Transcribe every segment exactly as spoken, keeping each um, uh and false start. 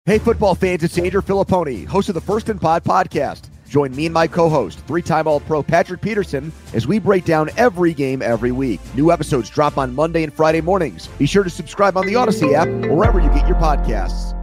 Hey, football fans, it's Andrew Filipponi, host of the First and Pod podcast. Join me and my co-host, three-time All-Pro Patrick Peterson, as we break down every game every week. New episodes drop on Monday and Friday mornings. Be sure to subscribe on the Odyssey app or wherever you get your podcasts.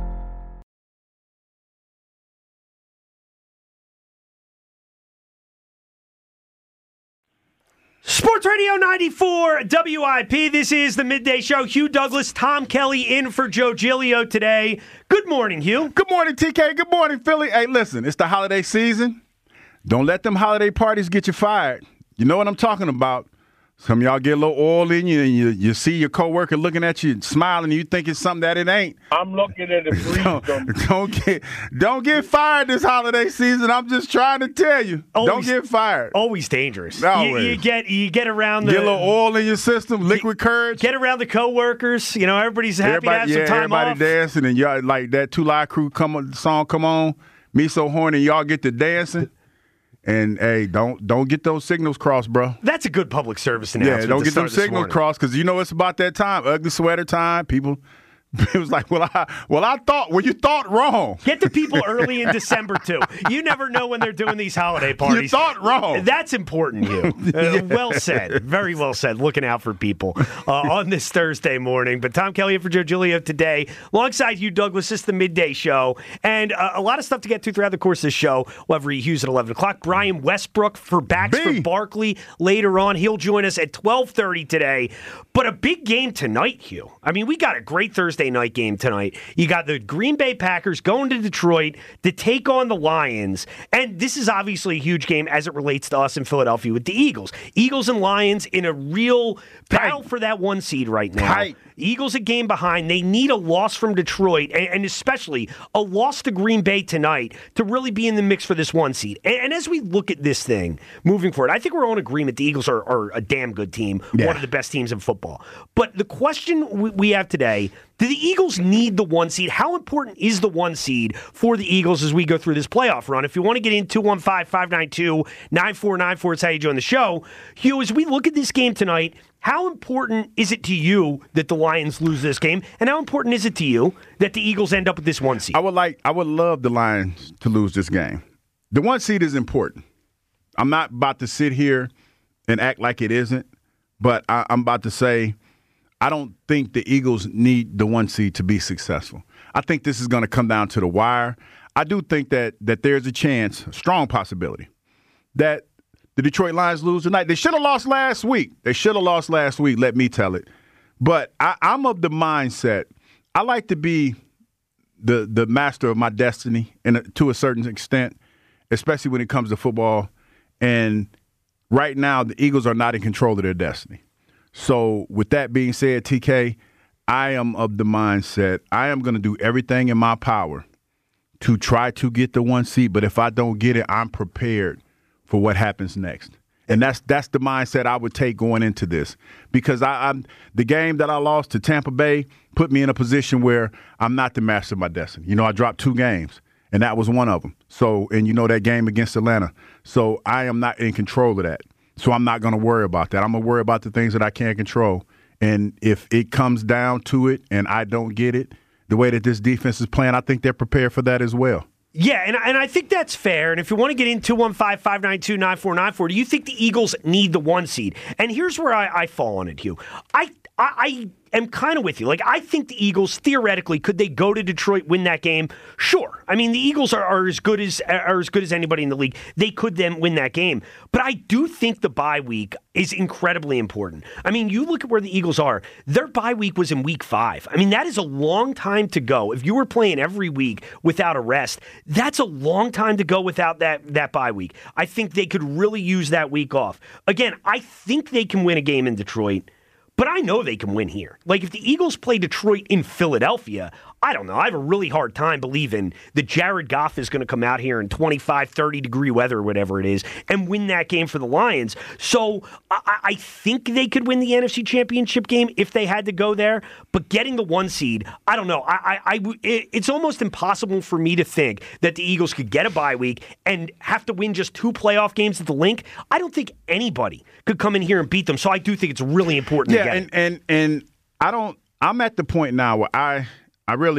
Sports Radio ninety-four W I P. This is the Midday Show. Hugh Douglas, Tom Kelly in for Joe Giglio today. Good morning, Hugh. Good morning, T K. Good morning, Philly. Hey, listen, it's the holiday season. Don't let them holiday parties get you fired. You know what I'm talking about. Some of y'all get a little oil in you, and you, you see your coworker looking at you and smiling, and you think it's something that it ain't. I'm looking at the breeze. don't, don't get don't get fired this holiday season. I'm just trying to tell you. Always, don't get fired. Always dangerous. Always. You, you get you get around the get a little oil in your system, liquid courage. Get around the coworkers. You know, everybody's happy everybody, to have yeah, some time everybody off. dancing, and y'all like that Two Live Crew come on, song come on. Me So Horny, y'all get to dancing. And, hey, don't don't get those signals crossed, bro. That's a good public service announcement. Yeah, don't get those signals morning. crossed because you know it's about that time, ugly sweater time. People, it was like, well, I well, I thought, well, you thought wrong. Get the people early in December, too. You never know when they're doing these holiday parties. You thought wrong. That's important, Hugh. Uh, yeah. Well said. Very well said. Looking out for people uh, on this Thursday morning. But Tom Kelly in for Joe Giglio today, alongside Hugh Douglas. This is the Midday Show. And uh, a lot of stuff to get to throughout the course of the show. We'll have Reed Hughes at eleven o'clock. Brian Westbrook for backs B. for Barkley later on. He'll join us at twelve thirty today. But a big game tonight, Hugh. I mean, we got a great Thursday night game tonight. You got the Green Bay Packers going to Detroit to take on the Lions. And this is obviously a huge game as it relates to us in Philadelphia with the Eagles. Eagles and Lions in a real battle Tight. for that one seed right now. Tight. Eagles a game behind. They need a loss from Detroit, and, and especially a loss to Green Bay tonight to really be in the mix for this one seed. And, and as we look at this thing moving forward, I think we're all in agreement the Eagles are, are a damn good team, yeah. one of the best teams in football. But the question we, we have today, do the Eagles need the one seed? How important is the one seed for the Eagles as we go through this playoff run? If you want to get in, two one five, five nine two, nine four nine four, it's how you join the show. Hugh, as we look at this game tonight, how important is it to you that the Lions lose this game? And how important is it to you that the Eagles end up with this one seed? I would like, I would love the Lions to lose this game. The one seed is important. I'm not about to sit here and act like it isn't, but I, I'm about to say I don't think the Eagles need the one seed to be successful. I think this is going to come down to the wire. I do think that that there's a chance, a strong possibility, that the Detroit Lions lose tonight. They should have lost last week. They should have lost last week, let me tell it. But I, I'm of the mindset, I like to be the the master of my destiny and to a certain extent, especially when it comes to football. And right now, the Eagles are not in control of their destiny. So with that being said, T K, I am of the mindset, I am going to do everything in my power to try to get the one seed. But if I don't get it, I'm prepared for what happens next. And that's that's the mindset I would take going into this. Because I, I'm the game that I lost to Tampa Bay put me in a position where I'm not the master of my destiny. You know, I dropped two games, and that was one of them. So, and you know that game against Atlanta. So I am not in control of that. So I'm not going to worry about that. I'm going to worry about the things that I can't control. And if it comes down to it and I don't get it, the way that this defense is playing, I think they're prepared for that as well. Yeah, and, and I think that's fair. And if you want to get in two one five, five nine two, nine four nine four, do you think the Eagles need the one seed? And here's where I, I fall on it, Hugh. I, I, I am kind of with you. Like, I think the Eagles, theoretically, could they go to Detroit, win that game? Sure. I mean, the Eagles are, are as good as are as good as anybody in the league. They could then win that game. But I do think the bye week is incredibly important. I mean, you look at where the Eagles are. Their bye week was in week five. I mean, that is a long time to go. If you were playing every week without a rest, that's a long time to go without that, that bye week. I think they could really use that week off. Again, I think they can win a game in Detroit. But I know they can win here. Like, if the Eagles play Detroit in Philadelphia, I don't know. I have a really hard time believing that Jared Goff is going to come out here in twenty-five, thirty degree weather or whatever it is and win that game for the Lions. So I, I think they could win the N F C Championship game if they had to go there. But getting the one seed, I don't know. I, I, I, it's almost impossible for me to think that the Eagles could get a bye week and have to win just two playoff games at the link. I don't think anybody could come in here and beat them. So I do think it's really important yeah, to get and, it. and and I don't. I'm at the point now where I. I really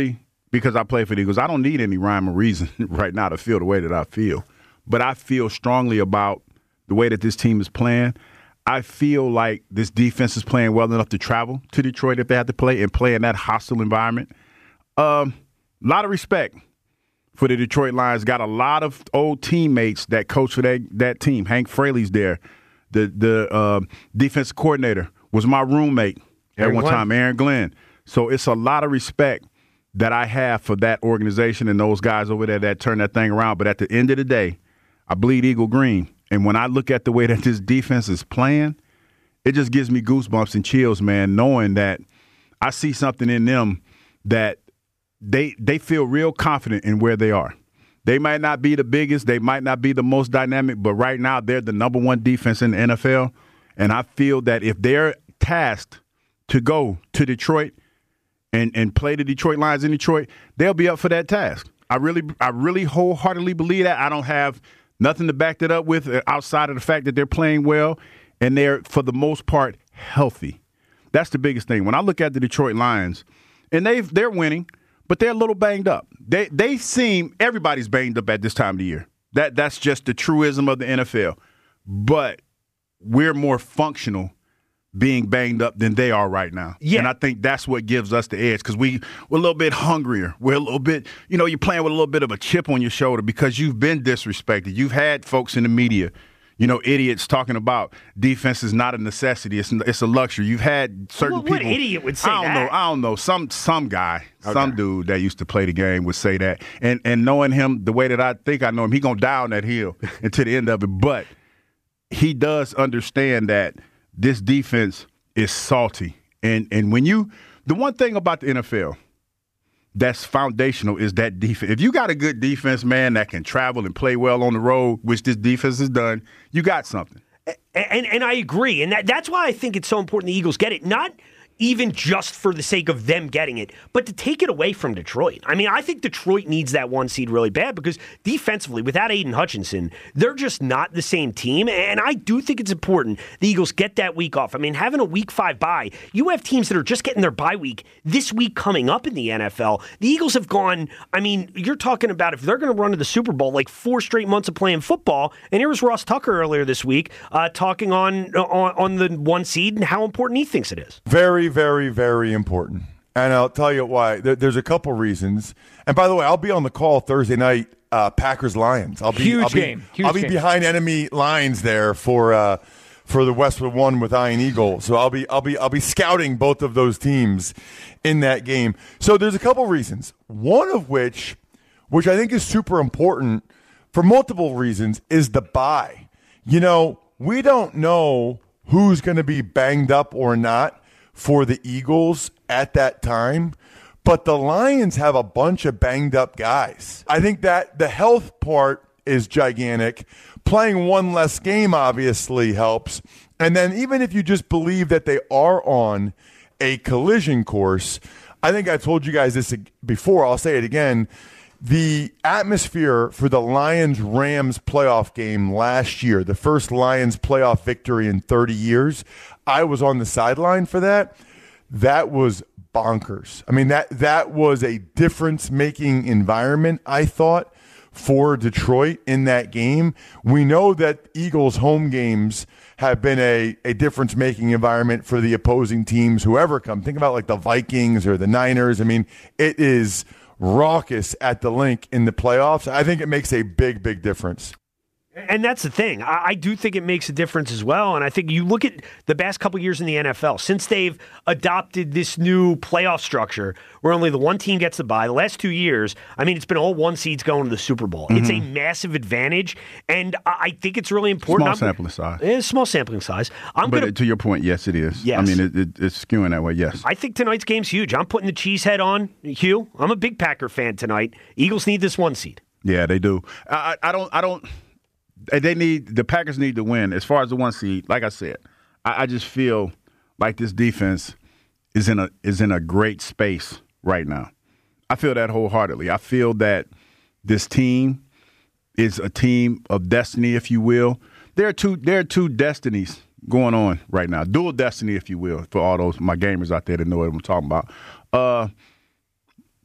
because I play for the Eagles. I don't need any rhyme or reason right now to feel the way that I feel. But I feel strongly about the way that this team is playing. I feel like this defense is playing well enough to travel to Detroit if they have to play and play in that hostile environment. A um, lot of respect for the Detroit Lions. Got a lot of old teammates that coach for that, that team. Hank Fraley's there. The the uh, defensive coordinator was my roommate at one time, Aaron Glenn. So it's a lot of respect that I have for that organization and those guys over there that turn that thing around. But at the end of the day, I bleed eagle green. And when I look at the way that this defense is playing, it just gives me goosebumps and chills, man, knowing that I see something in them that they they feel real confident in where they are. They might not be the biggest, they might not be the most dynamic, but right now they're the number one defense in the N F L. And I feel that if they're tasked to go to Detroit and, and play the Detroit Lions in Detroit, they'll be up for that task. I really, I really wholeheartedly believe that. I don't have nothing to back that up with outside of the fact that they're playing well and they're, for the most part, healthy. That's the biggest thing. When I look at the Detroit Lions, and they've they're winning, but they're a little banged up. They they seem everybody's banged up at this time of the year. That that's just the truism of the N F L. But we're more functional being banged up than they are right now. Yeah. And I think that's what gives us the edge because we, we're a little bit hungrier. We're a little bit, you know, you're playing with a little bit of a chip on your shoulder because you've been disrespected. You've had folks in the media, you know, idiots talking about defense is not a necessity. It's, it's a luxury. You've had certain well, people. What idiot would say I don't that? know. I don't know. Some some guy, okay. some dude that used to play the game would say that. And and knowing him the way that I think I know him, he going to die on that hill until the end of it. But he does understand that this defense is salty. And and when you – the one thing about the N F L that's foundational is that defense. If you got a good defense, man, that can travel and play well on the road, which this defense has done, you got something. And, and, and I agree. And that, that's why I think it's so important the Eagles get it. Not even just for the sake of them getting it, but to take it away from Detroit. I mean, I think Detroit needs that one seed really bad because defensively, without Aiden Hutchinson, they're just not the same team. And I do think it's important the Eagles get that week off. I mean, having a week five bye, you have teams that are just getting their bye week this week coming up in the N F L. The Eagles have gone, I mean, you're talking about if they're going to run to the Super Bowl, like four straight months of playing football. And here was Ross Tucker earlier this week uh, talking on, on, on the one seed and how important he thinks it is. Very, very, very important. And I'll tell you why. There's a couple reasons. And by the way, I'll be on the call Thursday night, uh, Packers-Lions. I'll be, Huge I'll be, game. Huge I'll be game. behind enemy lines there for uh, for the Westwood One with Iron Eagle. So I'll be I'll be I'll be scouting both of those teams in that game. So there's a couple reasons. One of which, which I think is super important for multiple reasons, is the bye. You know, we don't know who's going to be banged up or not for the Eagles at that time, but the Lions have a bunch of banged up guys. I think that the health part is gigantic. Playing one less game obviously helps. And then even if you just believe that they are on a collision course, I think I told you guys this before, I'll say it again, the atmosphere for the Lions-Rams playoff game last year, the first Lions playoff victory in thirty years, I was on the sideline for that. That was bonkers. I mean, that that was a difference-making environment, I thought, for Detroit in that game. We know that Eagles' home games have been a, a difference-making environment for the opposing teams, whoever come. Think about like the Vikings or the Niners. I mean, it is raucous at the link in the playoffs. I think it makes a big, big difference. And that's the thing. I, I do think it makes a difference as well. And I think you look at the past couple years in the N F L, since they've adopted this new playoff structure where only the one team gets the bye, the last two years, I mean, it's been all one seeds going to the Super Bowl. Mm-hmm. It's a massive advantage. And I, I think it's really important. Small I'm, sampling size. It's small sampling size. I'm but gonna, to your point, yes, it is. Yes. I mean, it, it, it's skewing that way, yes. I think tonight's game's huge. I'm putting the cheese head on, Hugh. I'm a big Packer fan tonight. Eagles need this one seed. Yeah, they do. I, I don't – I don't – They need the Packers need to win. As far as the one seed, like I said, I, I just feel like this defense is in a is in a great space right now. I feel that wholeheartedly. I feel that this team is a team of destiny, if you will. There are two there are two destinies going on right now, dual destiny, if you will, for all those my gamers out there that know what I'm talking about. Uh,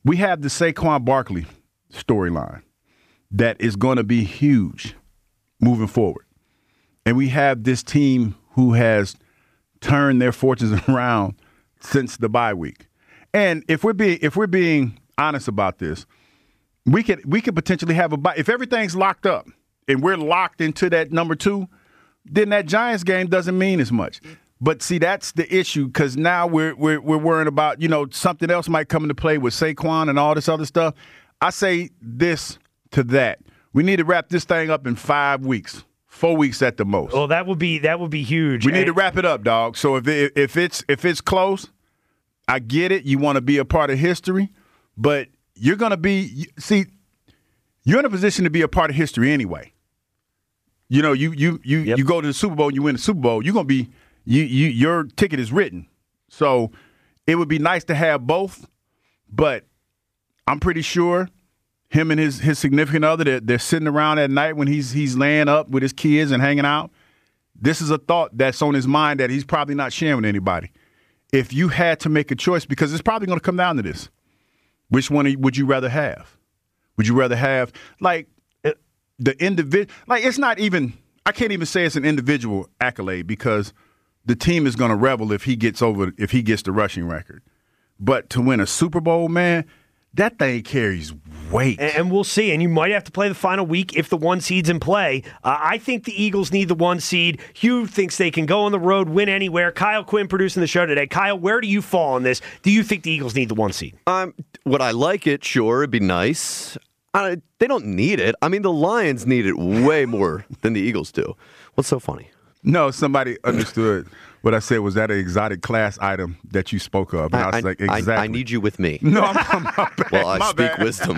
we have the Saquon Barkley storyline that is going to be huge moving forward. And we have this team who has turned their fortunes around since the bye week. And if we're being if we're being honest about this, we could we could potentially have a bye. If everything's locked up and we're locked into that number two, then that Giants game doesn't mean as much. But see, that's the issue, because now we're we're we're worrying about, you know, something else might come into play with Saquon and all this other stuff. I say this to that: we need to wrap this thing up in five weeks, four weeks at the most. Well, that would be that would be huge. We need to wrap it up, dog. So if it, if it's if it's close, I get it. You want to be a part of history, but you're going to be see, you're in a position to be a part of history anyway. You know, you you you yep. you go to the Super Bowl, you win the Super Bowl, you're going to be. You, you, your ticket is written. So it would be nice to have both, but I'm pretty sure him and his, his significant other, they're, they're sitting around at night when he's he's laying up with his kids and hanging out. This is a thought that's on his mind that he's probably not sharing with anybody. If you had to make a choice, because it's probably going to come down to this, which one would you rather have? Would you rather have, like, the individual? Like, it's not even, I can't even say it's an individual accolade, because the team is going to revel if he gets over if he gets the rushing record. But to win a Super Bowl, man, that thing carries weight. And we'll see. And you might have to play the final week if the one seed's in play. Uh, I think the Eagles need the one seed. Hugh thinks they can go on the road, win anywhere. Kyle Quinn producing the show today. Kyle, where do you fall on this? Do you think the Eagles need the one seed? Um, would I like it? Sure, it'd be nice. Uh, they don't need it. I mean, the Lions need it way more than the Eagles do. What's so funny? No, somebody understood what I said. Was that an exotic class item that you spoke of? And I, I was like, exactly. I, I need you with me. No, I'm, I'm my bad. Well, I my speak bad. wisdom.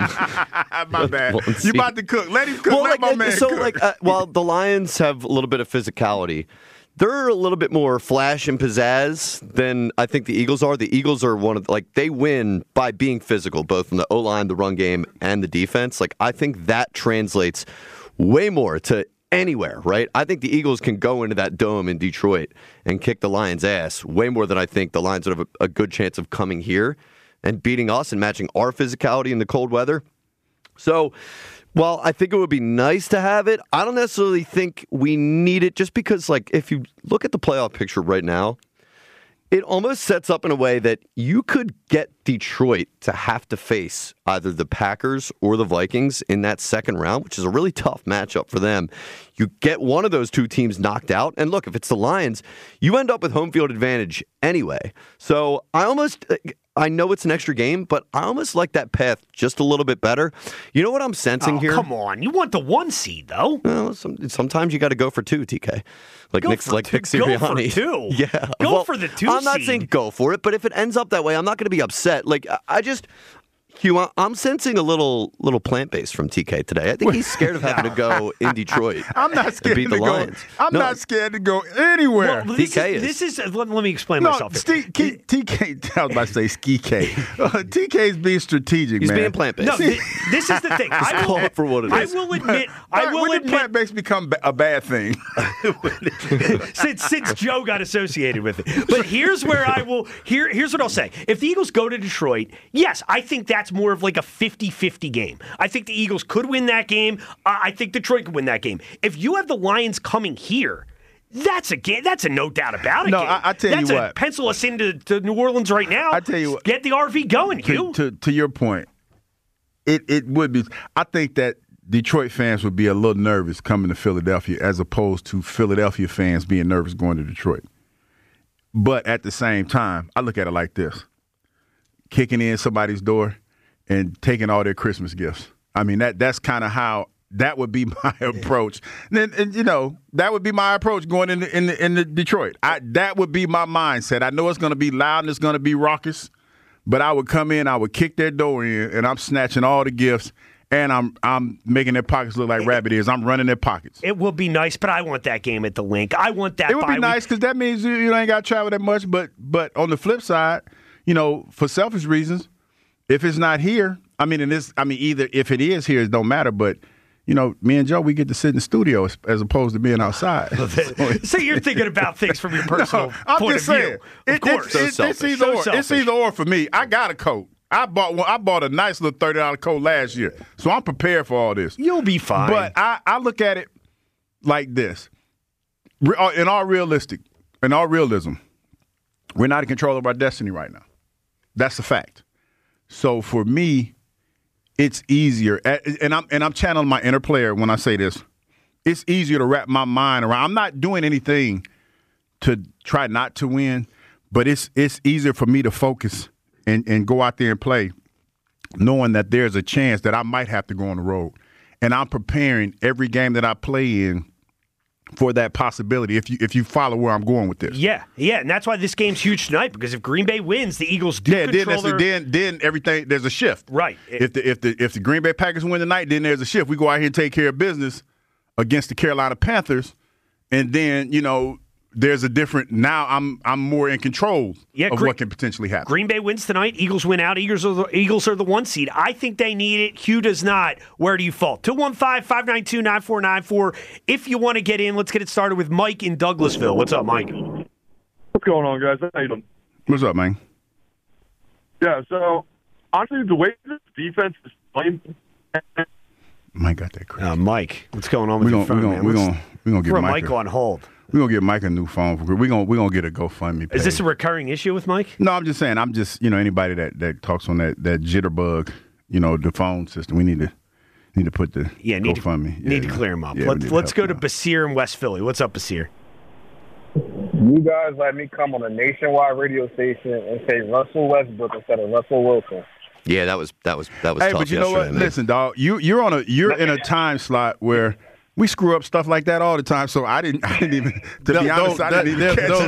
My bad. Well, you about to cook. Let him cook. Well, Let like, my man so, cook. like, uh, while the Lions have a little bit of physicality, they're a little bit more flash and pizzazz than I think the Eagles are. The Eagles are one of the, like, they win by being physical, both from the O-line, the run game, and the defense. Like, I think that translates way more to anywhere, right? I think the Eagles can go into that dome in Detroit and kick the Lions' ass way more than I think the Lions would have a, a good chance of coming here and beating us and matching our physicality in the cold weather. So, while I think it would be nice to have it, I don't necessarily think we need it, just because, like, if you look at the playoff picture right now, it almost sets up in a way that you could get Detroit to have to face either the Packers or the Vikings in that second round, which is a really tough matchup for them. You get one of those two teams knocked out, and look, if it's the Lions, you end up with home field advantage anyway. So I almost, I know it's an extra game, but I almost like that path just a little bit better. You know what I'm sensing oh, here? Come on, you want the one seed though? Well, some, sometimes you got to go for two, T K. Like go Nick, for like two. Nick Sirianni. Go for two. Yeah, go well, for the two. I'm not seed. saying go for it, but if it ends up that way, I'm not going to be upset. Like I just. Hugh, I'm sensing a little little plant-based from T K today. I think he's scared of having to go in Detroit. I'm not scared beat to the go. Lions. I'm no. not scared to go anywhere. Well, this T K is, is. This is let, let me explain no, myself. Steve, K, T K, I was about to say Ski K. Uh, T K's being strategic, He's man. being plant-based. No, th- this is the thing. I call will, it for what it I is. will admit. I When- will when did admit. plant-based become ba- a bad thing? since since Joe got associated with it. But here's where I will here here's what I'll say. If the Eagles go to Detroit, yes, I think that's more of like a fifty-fifty game. I think the Eagles could win that game. Uh, I think Detroit could win that game. If you have the Lions coming here, that's a game. That's a no doubt about it. No, game. I, I tell that's you a what. Pencil us into to New Orleans right now. I tell you what. Get the R V going, to, Hugh. to, to your point, it, it would be. I think that Detroit fans would be a little nervous coming to Philadelphia as opposed to Philadelphia fans being nervous going to Detroit. But at the same time, I look at it like this. Kicking in somebody's door and taking all their Christmas gifts. I mean, that that's kind of how that would be my approach. And, and you know, that would be my approach going into in the, in the Detroit. I, that would be my mindset. I know it's going to be loud and it's going to be raucous, but I would come in, I would kick their door in, and I'm snatching all the gifts, and I'm I'm making their pockets look like rabbit ears. I'm running their pockets. It will be nice, but I want that game at the Link. I want that. It would be nice because that means you, you ain't got to travel that much. But but on the flip side, you know, for selfish reasons, if it's not here, I mean, in this, I mean, either if it is here, it don't matter. But you know, me and Joe, we get to sit in the studio as, as opposed to being outside. so, so you're thinking about things from your personal no, I'm point just of saying, view. Of it, course, it, so it, it's either so or. It's either or for me. I got a coat. I bought one. I bought a nice little thirty dollar coat last year, so I'm prepared for all this. You'll be fine. But I, I look at it like this: in all realistic, in all realism, we're not in control of our destiny right now. That's a fact. So for me, it's easier, and I'm and I'm channeling my inner player when I say this. It's easier to wrap my mind around. I'm not doing anything to try not to win, but it's it's easier for me to focus and, and go out there and play, knowing that there's a chance that I might have to go on the road. And I'm preparing every game that I play in for that possibility, if you if you follow where I'm going with this. Yeah, yeah, and that's why this game's huge tonight, because if Green Bay wins, the Eagles do yeah, control then, their... then then everything, there's a shift. Right. If the if the if the Green Bay Packers win tonight, then there's a shift. We go out here and take care of business against the Carolina Panthers, and then, you know, there's a different, now I'm I'm more in control yeah, of Green, what can potentially happen. Green Bay wins tonight. Eagles win out. Eagles are, the, Eagles are the one seed. I think they need it. Hugh does not. Where do you fall? two one five, five nine two, nine four nine four. If you want to get in, let's get it started with Mike in Douglasville. What's up, Mike? What's going on, guys? How you doing? What's up, man? Yeah, so, honestly, the way this defense is playing... Mike got that crazy. Uh, Mike, what's going on with we your gonna, phone, we gonna, man? we Let's gonna, we gonna get throw Mike Mike a, on hold. We're going to get Mike a new phone. We're going we gonna, we gonna get a GoFundMe page. Is this a recurring issue with Mike? No, I'm just saying, I'm just, you know, anybody that, that talks on that, that jitterbug, you know, the phone system, we need to need to put the yeah, need GoFundMe. To, yeah, need to clear him up. Yeah, Let, let's go to him Basir in West Philly. What's up, Basir? You guys let me come on a nationwide radio station and say Russell Westbrook instead of Russell Wilson. Yeah, that was that was that was Hey, tough but you know what? man. Listen, dog, you you're on a you're in a time slot where we screw up stuff like that all the time. So I didn't I didn't even to be honest, I didn't even catch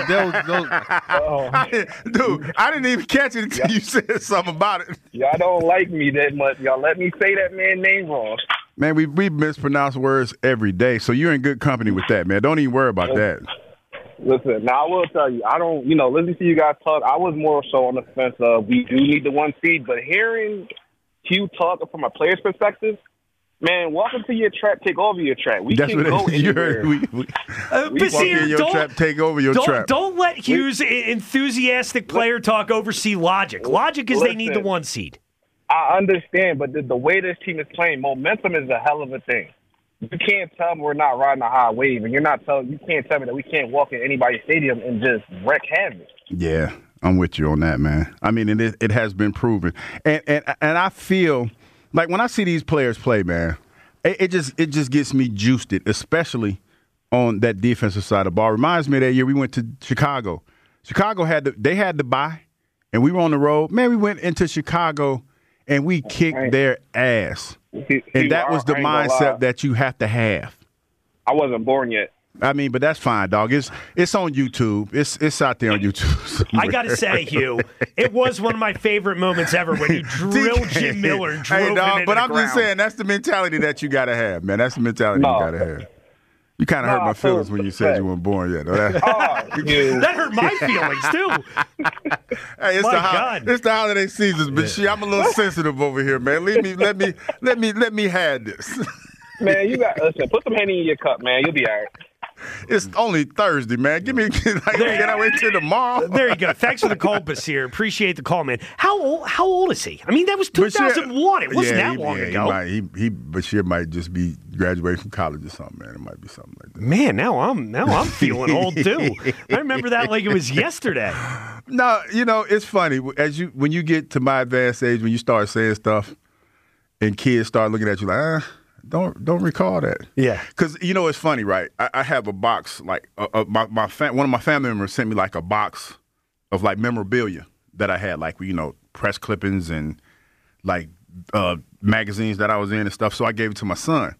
it. I didn't- Dude, I didn't even catch it until you said something about it. Y'all don't like me that much. Y'all let me say that man's name wrong. Man, we we mispronounce words every day, so you're in good company with that, man. Don't even worry about that. Listen, now I will tell you, I don't, you know, listening to you guys talk, I was more so on the fence of we do need the one seed, but hearing Hugh talk from a player's perspective, man, walk into your trap, take over your trap. We That's can what go it, you anywhere. heard. We, we, Uh, we walk in your don't, trap, take over your don't, trap. Don't let Hughes' enthusiastic player talk oversee logic. Logic is they need the Listen. one seed. I understand, but the, the way this team is playing, momentum is a hell of a thing. You can't tell me we're not riding a high wave, and you're not telling you can't tell me that we can't walk in anybody's stadium and just wreak havoc. Yeah, I'm with you on that, man. I mean, it it has been proven, and and and I feel like when I see these players play, man, it, it just it just gets me juiced, it, especially on that defensive side of the ball. Reminds me of that year we went to Chicago. Chicago had the, they had to bye, and we were on the road. Man, we went into Chicago and we kicked Right. their ass. See, And see, that I- was the I ain't gonna lie. mindset that you have to have. I wasn't born yet. I mean, but that's fine, dog. It's it's on YouTube. It's it's out there on YouTube. somewhere. I got to say, Hugh, it was one of my favorite moments ever when he drilled Jim Miller and drove hey, him dog, into but the I'm ground. just saying that's the mentality that you got to have, man. That's the mentality No. you got to have. You kind of No, hurt my I feel feelings when you said respect. you weren't born yet. though. That- Oh, you. That hurt my feelings, too. hey, it's My the ho- God. it's the holiday seasons, but shit, I'm a little sensitive over here, man. Leave me, let me, let me, let me have this. Man, you got listen. Put some Henny in your cup, man. You'll be all right. It's only Thursday, man. Give me, like, can I wait till tomorrow? There you go. Thanks for the call, Basir. Appreciate the call, man. How old, how old is he? I mean, that was two thousand one. It wasn't yeah, that he, long yeah, ago. He, might, he, he, Bashir might just be graduating from college or something, man. It might be something like that. Man, now I'm now I'm feeling old too. I remember that like it was yesterday. No, you know, it's funny as you when you get to my advanced age, when you start saying stuff, and kids start looking at you like, ah, don't don't recall that. Yeah. Because you know it's funny, right? I, I have a box like uh, uh, my my fam- one of my family members sent me like a box of like memorabilia that I had, like you know press clippings and like uh, magazines that I was in and stuff. So I gave it to my son,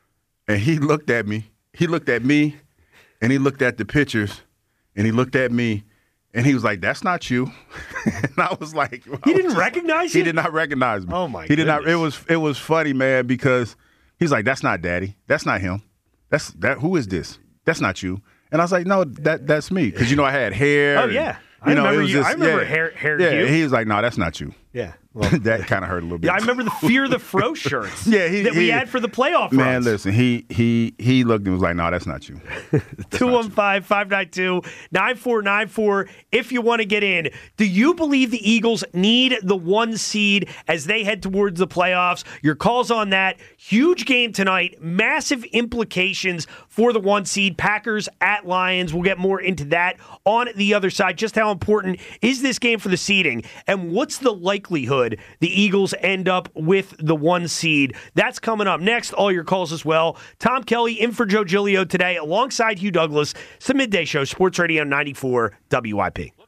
and he looked at me. He looked at me, and he looked at the pictures, and he looked at me. And he was like, "That's not you." And I was like, He didn't recognize He you? did not recognize me. Oh, my He did not. It goodness. was it was funny, man, because he's like, "That's not Daddy. That's not him. That's that. Who is this? That's not you." And I was like, "No, that that's me." Because you know I had hair. Oh, and, yeah. I you know, remember it was you- just, I remember yeah. hair- hair Yeah, Hugh. and he was like, "No, that's not you." Yeah. that kind of hurt a little bit. Yeah, I remember the Fear the Fro shirts yeah, he, that we he, had for the playoff man, runs. listen, he he he looked and was like, no, that's not you. two one five, five nine two, nine four nine four if you want to get in. Do you believe the Eagles need the one seed as they head towards the playoffs? Your calls on that. Huge game tonight. Massive implications for the one seed. Packers at Lions. We'll get more into that on the other side. Just how important is this game for the seeding? And what's the likelihood the Eagles end up with the one seed? That's coming up next. All your calls as well. Tom Kelly in for Joe Giglio today alongside Hugh Douglas. It's the Midday Show, Sports Radio ninety-four W I P.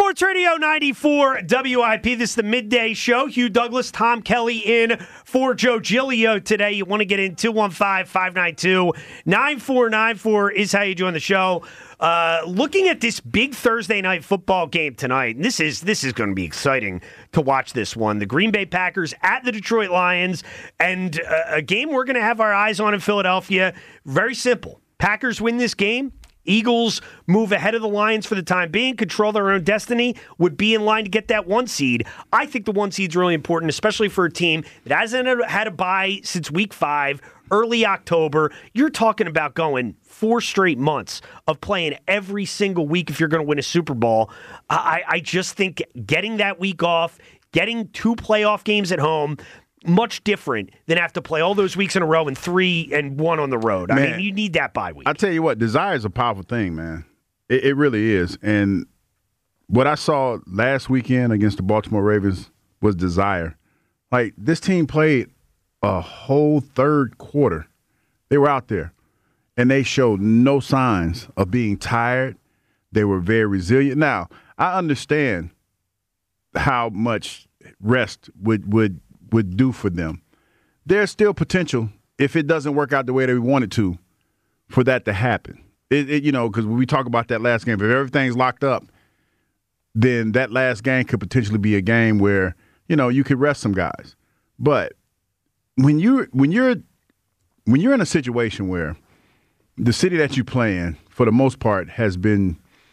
Sports Radio ninety-four W I P. This is the midday show. Hugh Douglas, Tom Kelly in for Joe Giglio today. You want to get in two one five, five nine two, nine four nine four is how you join the show. Uh, looking at this big Thursday night football game tonight, and this is this is going to be exciting to watch this one. The Green Bay Packers at the Detroit Lions, and uh, a game we're going to have our eyes on in Philadelphia. Very simple. Packers win this game. Eagles move ahead of the Lions for the time being, control their own destiny, would be in line to get that one seed. I think the one seed's really important, especially for a team that hasn't had a bye since week five, early October. You're talking about going four straight months of playing every single week if you're going to win a Super Bowl. I, I just think getting that week off, getting two playoff games at home, much different than have to play all those weeks in a row and three and one on the road. Man, I mean, you need that bye week. I tell you what, desire is a powerful thing, man. It, it really is. And what I saw last weekend against the Baltimore Ravens was desire. Like, this team played a whole third quarter. They were out there, and they showed no signs of being tired. They were very resilient. Now, I understand how much rest would would – would do for them. There's still potential, if it doesn't work out the way that we want it to, for that to happen. It, it, you know, because when we talk about that last game, if everything's locked up, then that last game could potentially be a game where, you know, you could rest some guys. But when you when you're when you're in a situation where the city that you play in, for the most part, has been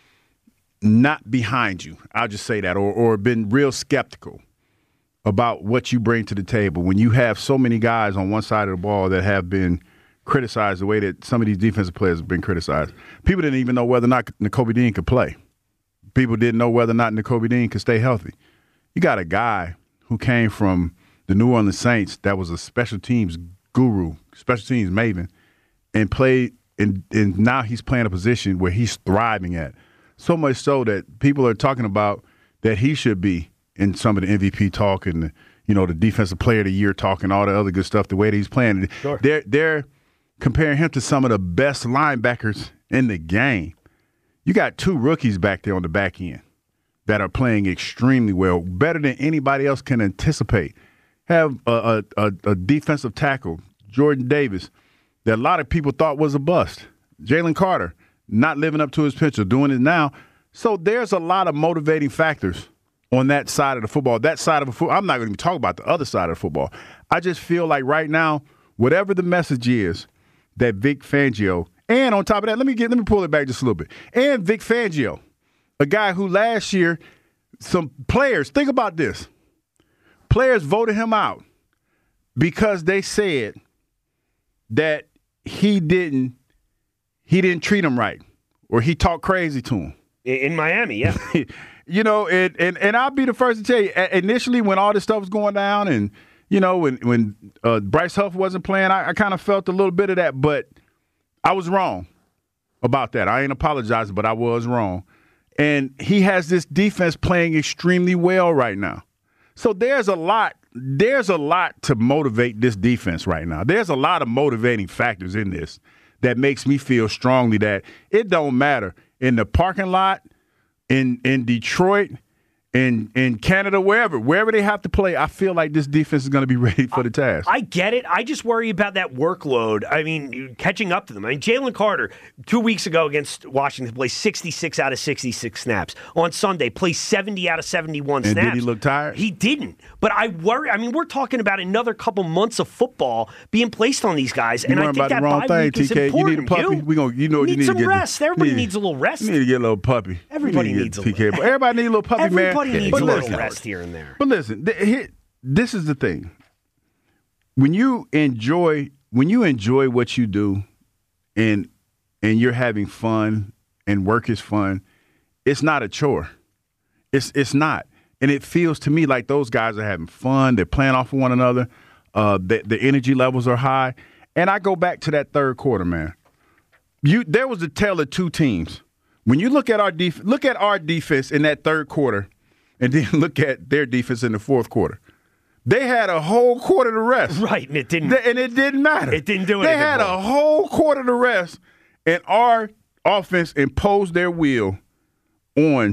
not behind you, I'll just say that, or or been real skeptical about what you bring to the table, when you have so many guys on one side of the ball that have been criticized the way that some of these defensive players have been criticized. People didn't even know whether or not Nakobe Dean could play. People didn't know whether or not Nakobe Dean could stay healthy. You got a guy who came from the New Orleans Saints that was a special teams guru, special teams maven, and played, and, and now he's playing a position where he's thriving at. So much so that people are talking about that he should be in some of the M V P talk and the, you know, the defensive player of the year talk and all the other good stuff, the way that he's playing. Sure. They're, they're comparing him to some of the best linebackers in the game. You got two rookies back there on the back end that are playing extremely well, better than anybody else can anticipate. Have a, a, a defensive tackle, Jordan Davis, that a lot of people thought was a bust. Jalen Carter, not living up to his potential, doing it now. So there's a lot of motivating factors on that side of the football. That side of the football, I'm not going to even talk about the other side of the football. I just feel like right now, whatever the message is that Vic Fangio, and on top of that, let me get let me pull it back just a little bit. And Vic Fangio, a guy who last year, some players, think about this. Players voted him out because they said that he didn't he didn't treat them right, or he talked crazy to him. In Miami, yeah. You know, and, and and I'll be the first to tell you, initially when all this stuff was going down and, you know, when, when uh, Bryce Huff wasn't playing, I, I kind of felt a little bit of that, but I was wrong about that. I ain't apologizing, but I was wrong. And he has this defense playing extremely well right now. So there's a lot, there's a lot to motivate this defense right now. There's a lot of motivating factors in this that makes me feel strongly that it don't matter. In the parking lot, in in Detroit, in in Canada, wherever, wherever they have to play, I feel like this defense is going to be ready for the task. I get it. I just worry about that workload. I mean, catching up to them. I mean, Jalen Carter, two weeks ago against Washington, played sixty-six out of sixty-six snaps. On Sunday, plays seventy out of seventy-one and snaps. Did he look tired? He didn't. But I worry. I mean, we're talking about another couple months of football being placed on these guys, you and I think about that the wrong bye thing, week is T K. important. You need a puppy. You, we gonna, you know, need you need some to get rest. The, Everybody need, needs a little rest. You need to get a little puppy. Everybody need needs a T K. little. But everybody needs a little puppy, Everybody man. needs but a listen, little rest here and there. But listen, th- this is the thing. When you enjoy, when you enjoy what you do, and and you're having fun, and work is fun, it's not a chore. It's it's not, and it feels to me like those guys are having fun. They're playing off of one another. Uh, the, the energy levels are high, and I go back to that third quarter, man. You there was a tale of two teams. When you look at our def- look at our defense in that third quarter, and then look at their defense in the fourth quarter. They had a whole quarter to rest. Right, and it didn't. They, and it didn't matter. It didn't do They anything. They had a whole quarter to rest, and our offense imposed their will on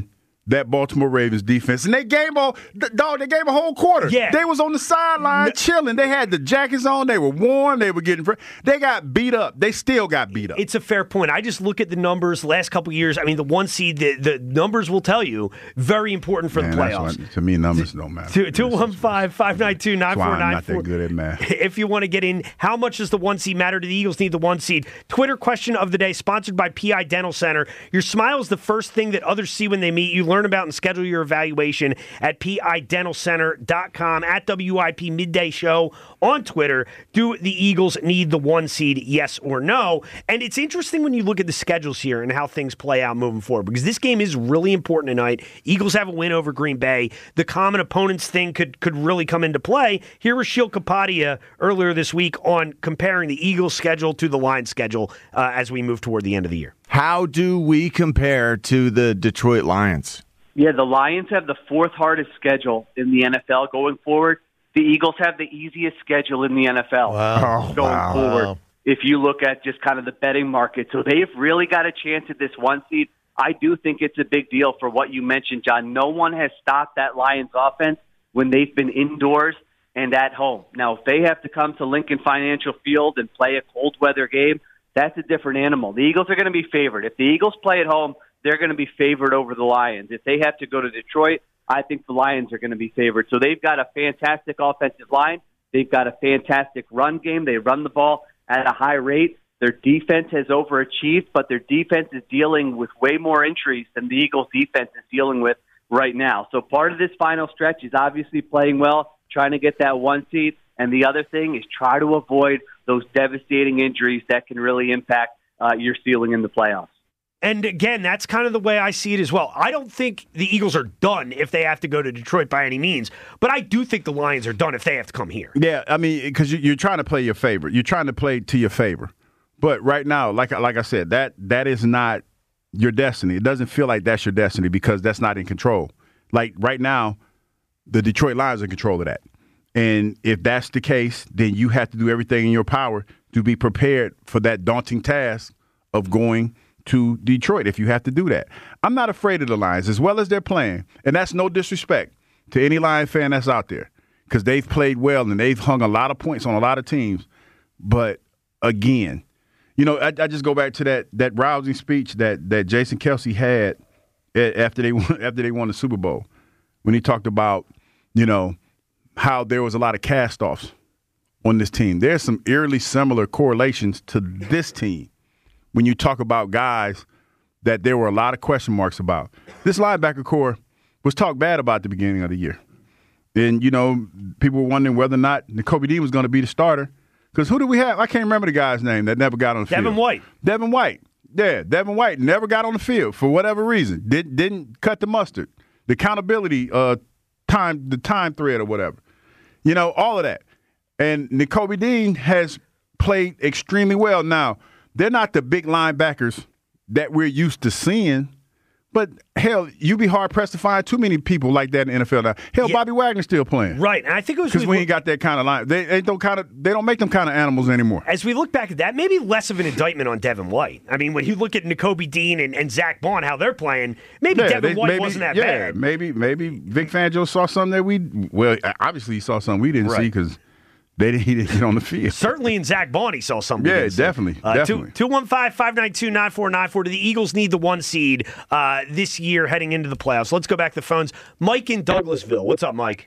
that Baltimore Ravens defense. And they gave a, dog, they gave a whole quarter. Yeah. They was on the sideline no. chilling. They had the jackets on. They were warm. They were getting – they got beat up. They still got beat up. It's a fair point. I just look at the numbers the last couple of years. I mean, the one seed, the, the numbers will tell you, very important for Man, the playoffs. What, to me, numbers don't matter. two one five, five nine two, nine four nine four. I'm not that good at math. If you want to get in, how much does the one seed matter? Do the Eagles need the one seed? Twitter question of the day, sponsored by P I Dental Center. Your smile is the first thing that others see when they meet you. Learn about and schedule your evaluation at P I dental center dot com, at W I P Midday Show on Twitter. Do the Eagles need the one seed, yes or no? And it's interesting when you look at the schedules here and how things play out moving forward, because this game is really important tonight. Eagles have a win over Green Bay. The common opponents thing could, could really come into play. Here was Sheil Kapadia earlier this week on comparing the Eagles schedule to the Lions schedule uh, as we move toward the end of the year. How do we compare to the Detroit Lions? Yeah, the Lions have the fourth hardest schedule in the N F L going forward. The Eagles have the easiest schedule in the N F L wow. going wow. forward. If you look at just kind of the betting market. So they've really got a chance at this one seed. I do think it's a big deal for what you mentioned, John. No one has stopped that Lions offense when they've been indoors and at home. Now, if they have to come to Lincoln Financial Field and play a cold weather game, that's a different animal. The Eagles are going to be favored. If the Eagles play at home, they're going to be favored over the Lions. If they have to go to Detroit, I think the Lions are going to be favored. So they've got a fantastic offensive line. They've got a fantastic run game. They run the ball at a high rate. Their defense has overachieved, but their defense is dealing with way more injuries than the Eagles' defense is dealing with right now. So part of this final stretch is obviously playing well, trying to get that one seed. And the other thing is try to avoid those devastating injuries that can really impact uh, your ceiling in the playoffs. And again, that's kind of the way I see it as well. I don't think the Eagles are done if they have to go to Detroit by any means, but I do think the Lions are done if they have to come here. Yeah, I mean, because you're trying to play your favor. You're trying to play to your favor. But right now, like like I said, that that is not your destiny. It doesn't feel like that's your destiny because that's not in control. Like right now, the Detroit Lions are in control of that. And if that's the case, then you have to do everything in your power to be prepared for that daunting task of going to Detroit if you have to do that. I'm not afraid of the Lions as well as they're playing. And that's no disrespect to any Lion fan that's out there because they've played well and they've hung a lot of points on a lot of teams. But again, you know, I, I just go back to that that rousing speech that, that Jason Kelce had after they won, after they won the Super Bowl when he talked about, you know, how there was a lot of cast-offs on this team. There's some eerily similar correlations to this team when you talk about guys that there were a lot of question marks about. This linebacker core was talked bad about at the beginning of the year. And, you know, people were wondering whether or not Nakobe Dean was going to be the starter. Because who do we have? I can't remember the guy's name that never got on the Devin field. Devin White. Devin White. Yeah, Devin White never got on the field for whatever reason. Did, didn't cut the mustard. The accountability uh, time, the time thread or whatever. You know, all of that. And Nakobe Dean has played extremely well. Now, they're not the big linebackers that we're used to seeing. But, hell, you'd be hard-pressed to find too many people like that in the N F L now. Hell, yeah. Bobby Wagner's still playing. Right, and I think it was because we, we ain't got that kind of line. They, they don't kind of they don't make them kind of animals anymore. As we look back at that, maybe less of an indictment on Devin White. I mean, when you look at Nakobe Dean and, and Zach Bond, how they're playing, maybe yeah, Devin they, White maybe, wasn't that yeah, bad. Maybe maybe Vic Fangio saw something that we well, obviously he saw something we didn't right. see because they didn't, he didn't get on the field. Certainly in Zach Bond, he saw something. Yeah, definitely. Uh, definitely. two one five, five nine two, nine four nine four. Do the Eagles need the one seed uh, this year heading into the playoffs? Let's go back to the phones. Mike in Douglasville. What's up, Mike?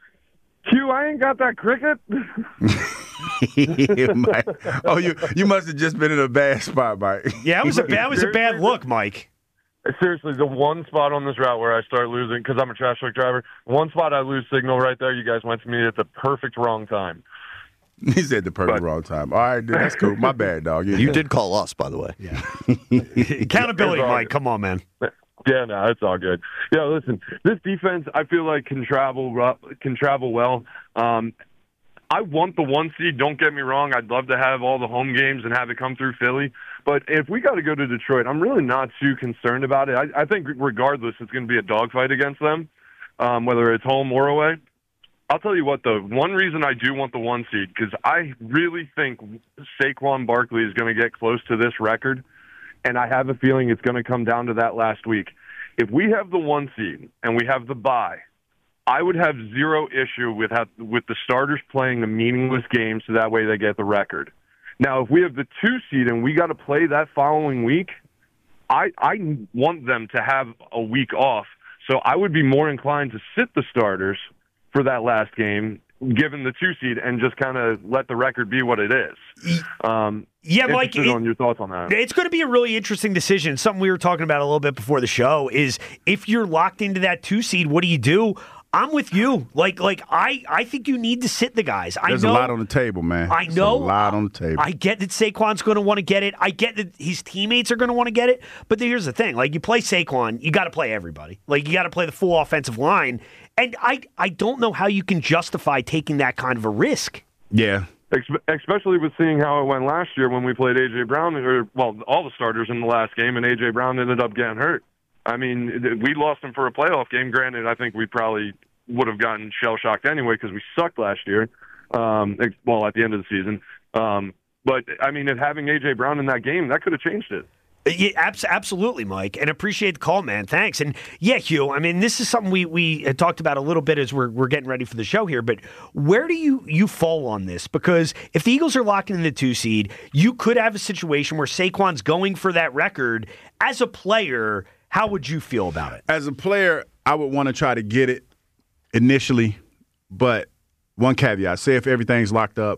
Q, I ain't got that cricket. oh, you you must have just been in a bad spot, Mike. Yeah, that was a, that was a bad look, Mike. Seriously, the one spot on this route where I start losing, because I'm a trash truck driver, one spot I lose signal right there, you guys went to me at the perfect wrong time. He said the perfect but, wrong time. All right, dude, that's cool. My bad, dog. Yeah. You did call us, by the way. Yeah. Accountability, Mike. Come on, man. Yeah, no, it's all good. Yeah, listen, this defense, I feel like can travel can travel well. Um, I want the one seed. Don't get me wrong. I'd love to have all the home games and have it come through Philly. But if we got to go to Detroit, I'm really not too concerned about it. I, I think regardless, it's going to be a dogfight against them, um, whether it's home or away. I'll tell you what, though. One reason I do want the one seed, because I really think Saquon Barkley is going to get close to this record, and I have a feeling it's going to come down to that last week. If we have the one seed and we have the bye, I would have zero issue with how, with the starters playing a meaningless game so that way they get the record. Now, if we have the two seed and we got to play that following week, I, I want them to have a week off. So I would be more inclined to sit the starters for that last game, given the two seed, and just kind of let the record be what it is. Um, yeah, Mike, interested on your thoughts on that. It's going to be a really interesting decision. Something we were talking about a little bit before the show is if you're locked into that two seed, what do you do? I'm with you. Like, like I, I think you need to sit the guys. I There's know, a lot on the table, man. I There's know. a lot on the table. I get that Saquon's going to want to get it. I get that his teammates are going to want to get it. But here's the thing: like, you play Saquon, you got to play everybody. Like, you got to play the full offensive line. And I, I don't know how you can justify taking that kind of a risk. Yeah. Especially with seeing how it went last year when we played A J. Brown, or, well, all the starters in the last game, and A J. Brown ended up getting hurt. I mean, we lost him for a playoff game. Granted, I think we probably would have gotten shell-shocked anyway because we sucked last year, um, well, at the end of the season. Um, but, I mean, if having A J. Brown in that game, that could have changed it. Yeah, absolutely, Mike, and appreciate the call, man. Thanks. And yeah, Hugh, I mean, this is something we, we had talked about a little bit as we're we're getting ready for the show here, but where do you, you fall on this? Because if the Eagles are locking in the two seed, you could have a situation where Saquon's going for that record. As a player, how would you feel about it? As a player, I would want to try to get it initially, but one caveat, say if everything's locked up,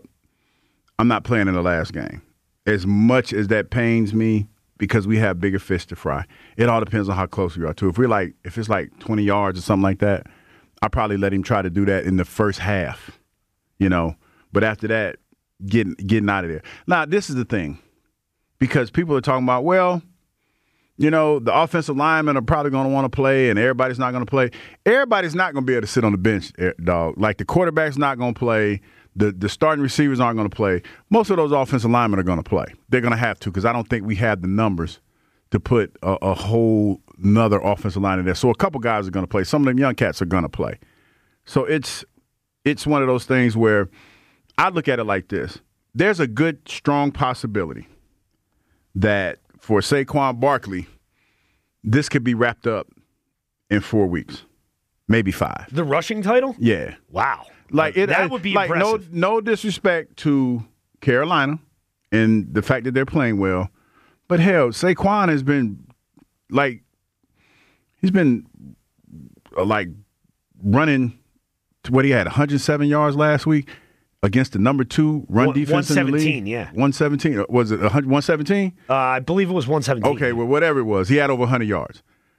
I'm not playing in the last game. As much as that pains me, because we have bigger fish to fry. It all depends on how close we are to. If we're like, if it's like twenty yards or something like that, I'll probably let him try to do that in the first half, you know. But after that, getting getting out of there. Now, this is the thing, because people are talking about, well, you know, the offensive linemen are probably going to want to play, and everybody's not going to play. Everybody's not going to be able to sit on the bench, dog. Like, the quarterback's not going to play. The the starting receivers aren't going to play. Most of those offensive linemen are going to play. They're going to have to, because I don't think we have the numbers to put a, a whole nother offensive line in there. So a couple guys are going to play. Some of them young cats are going to play. So it's it's one of those things where I look at it like this. There's a good, strong possibility that for Saquon Barkley, this could be wrapped up in four weeks, maybe five. The rushing title? Yeah. Wow. Like it, that would be like impressive. no no disrespect to Carolina and the fact that they're playing well, but hell, Saquon has been like he's been uh, like running to what he had one hundred seven yards last week against the number two run One, defense in the league. one seventeen, yeah. one seventeen. Was it one seventeen? Uh, I believe it was one seventeen. Okay, well, whatever it was, he had over one hundred yards.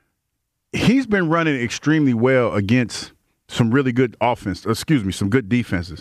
He's been running extremely well against some really good offense, excuse me, some good defenses.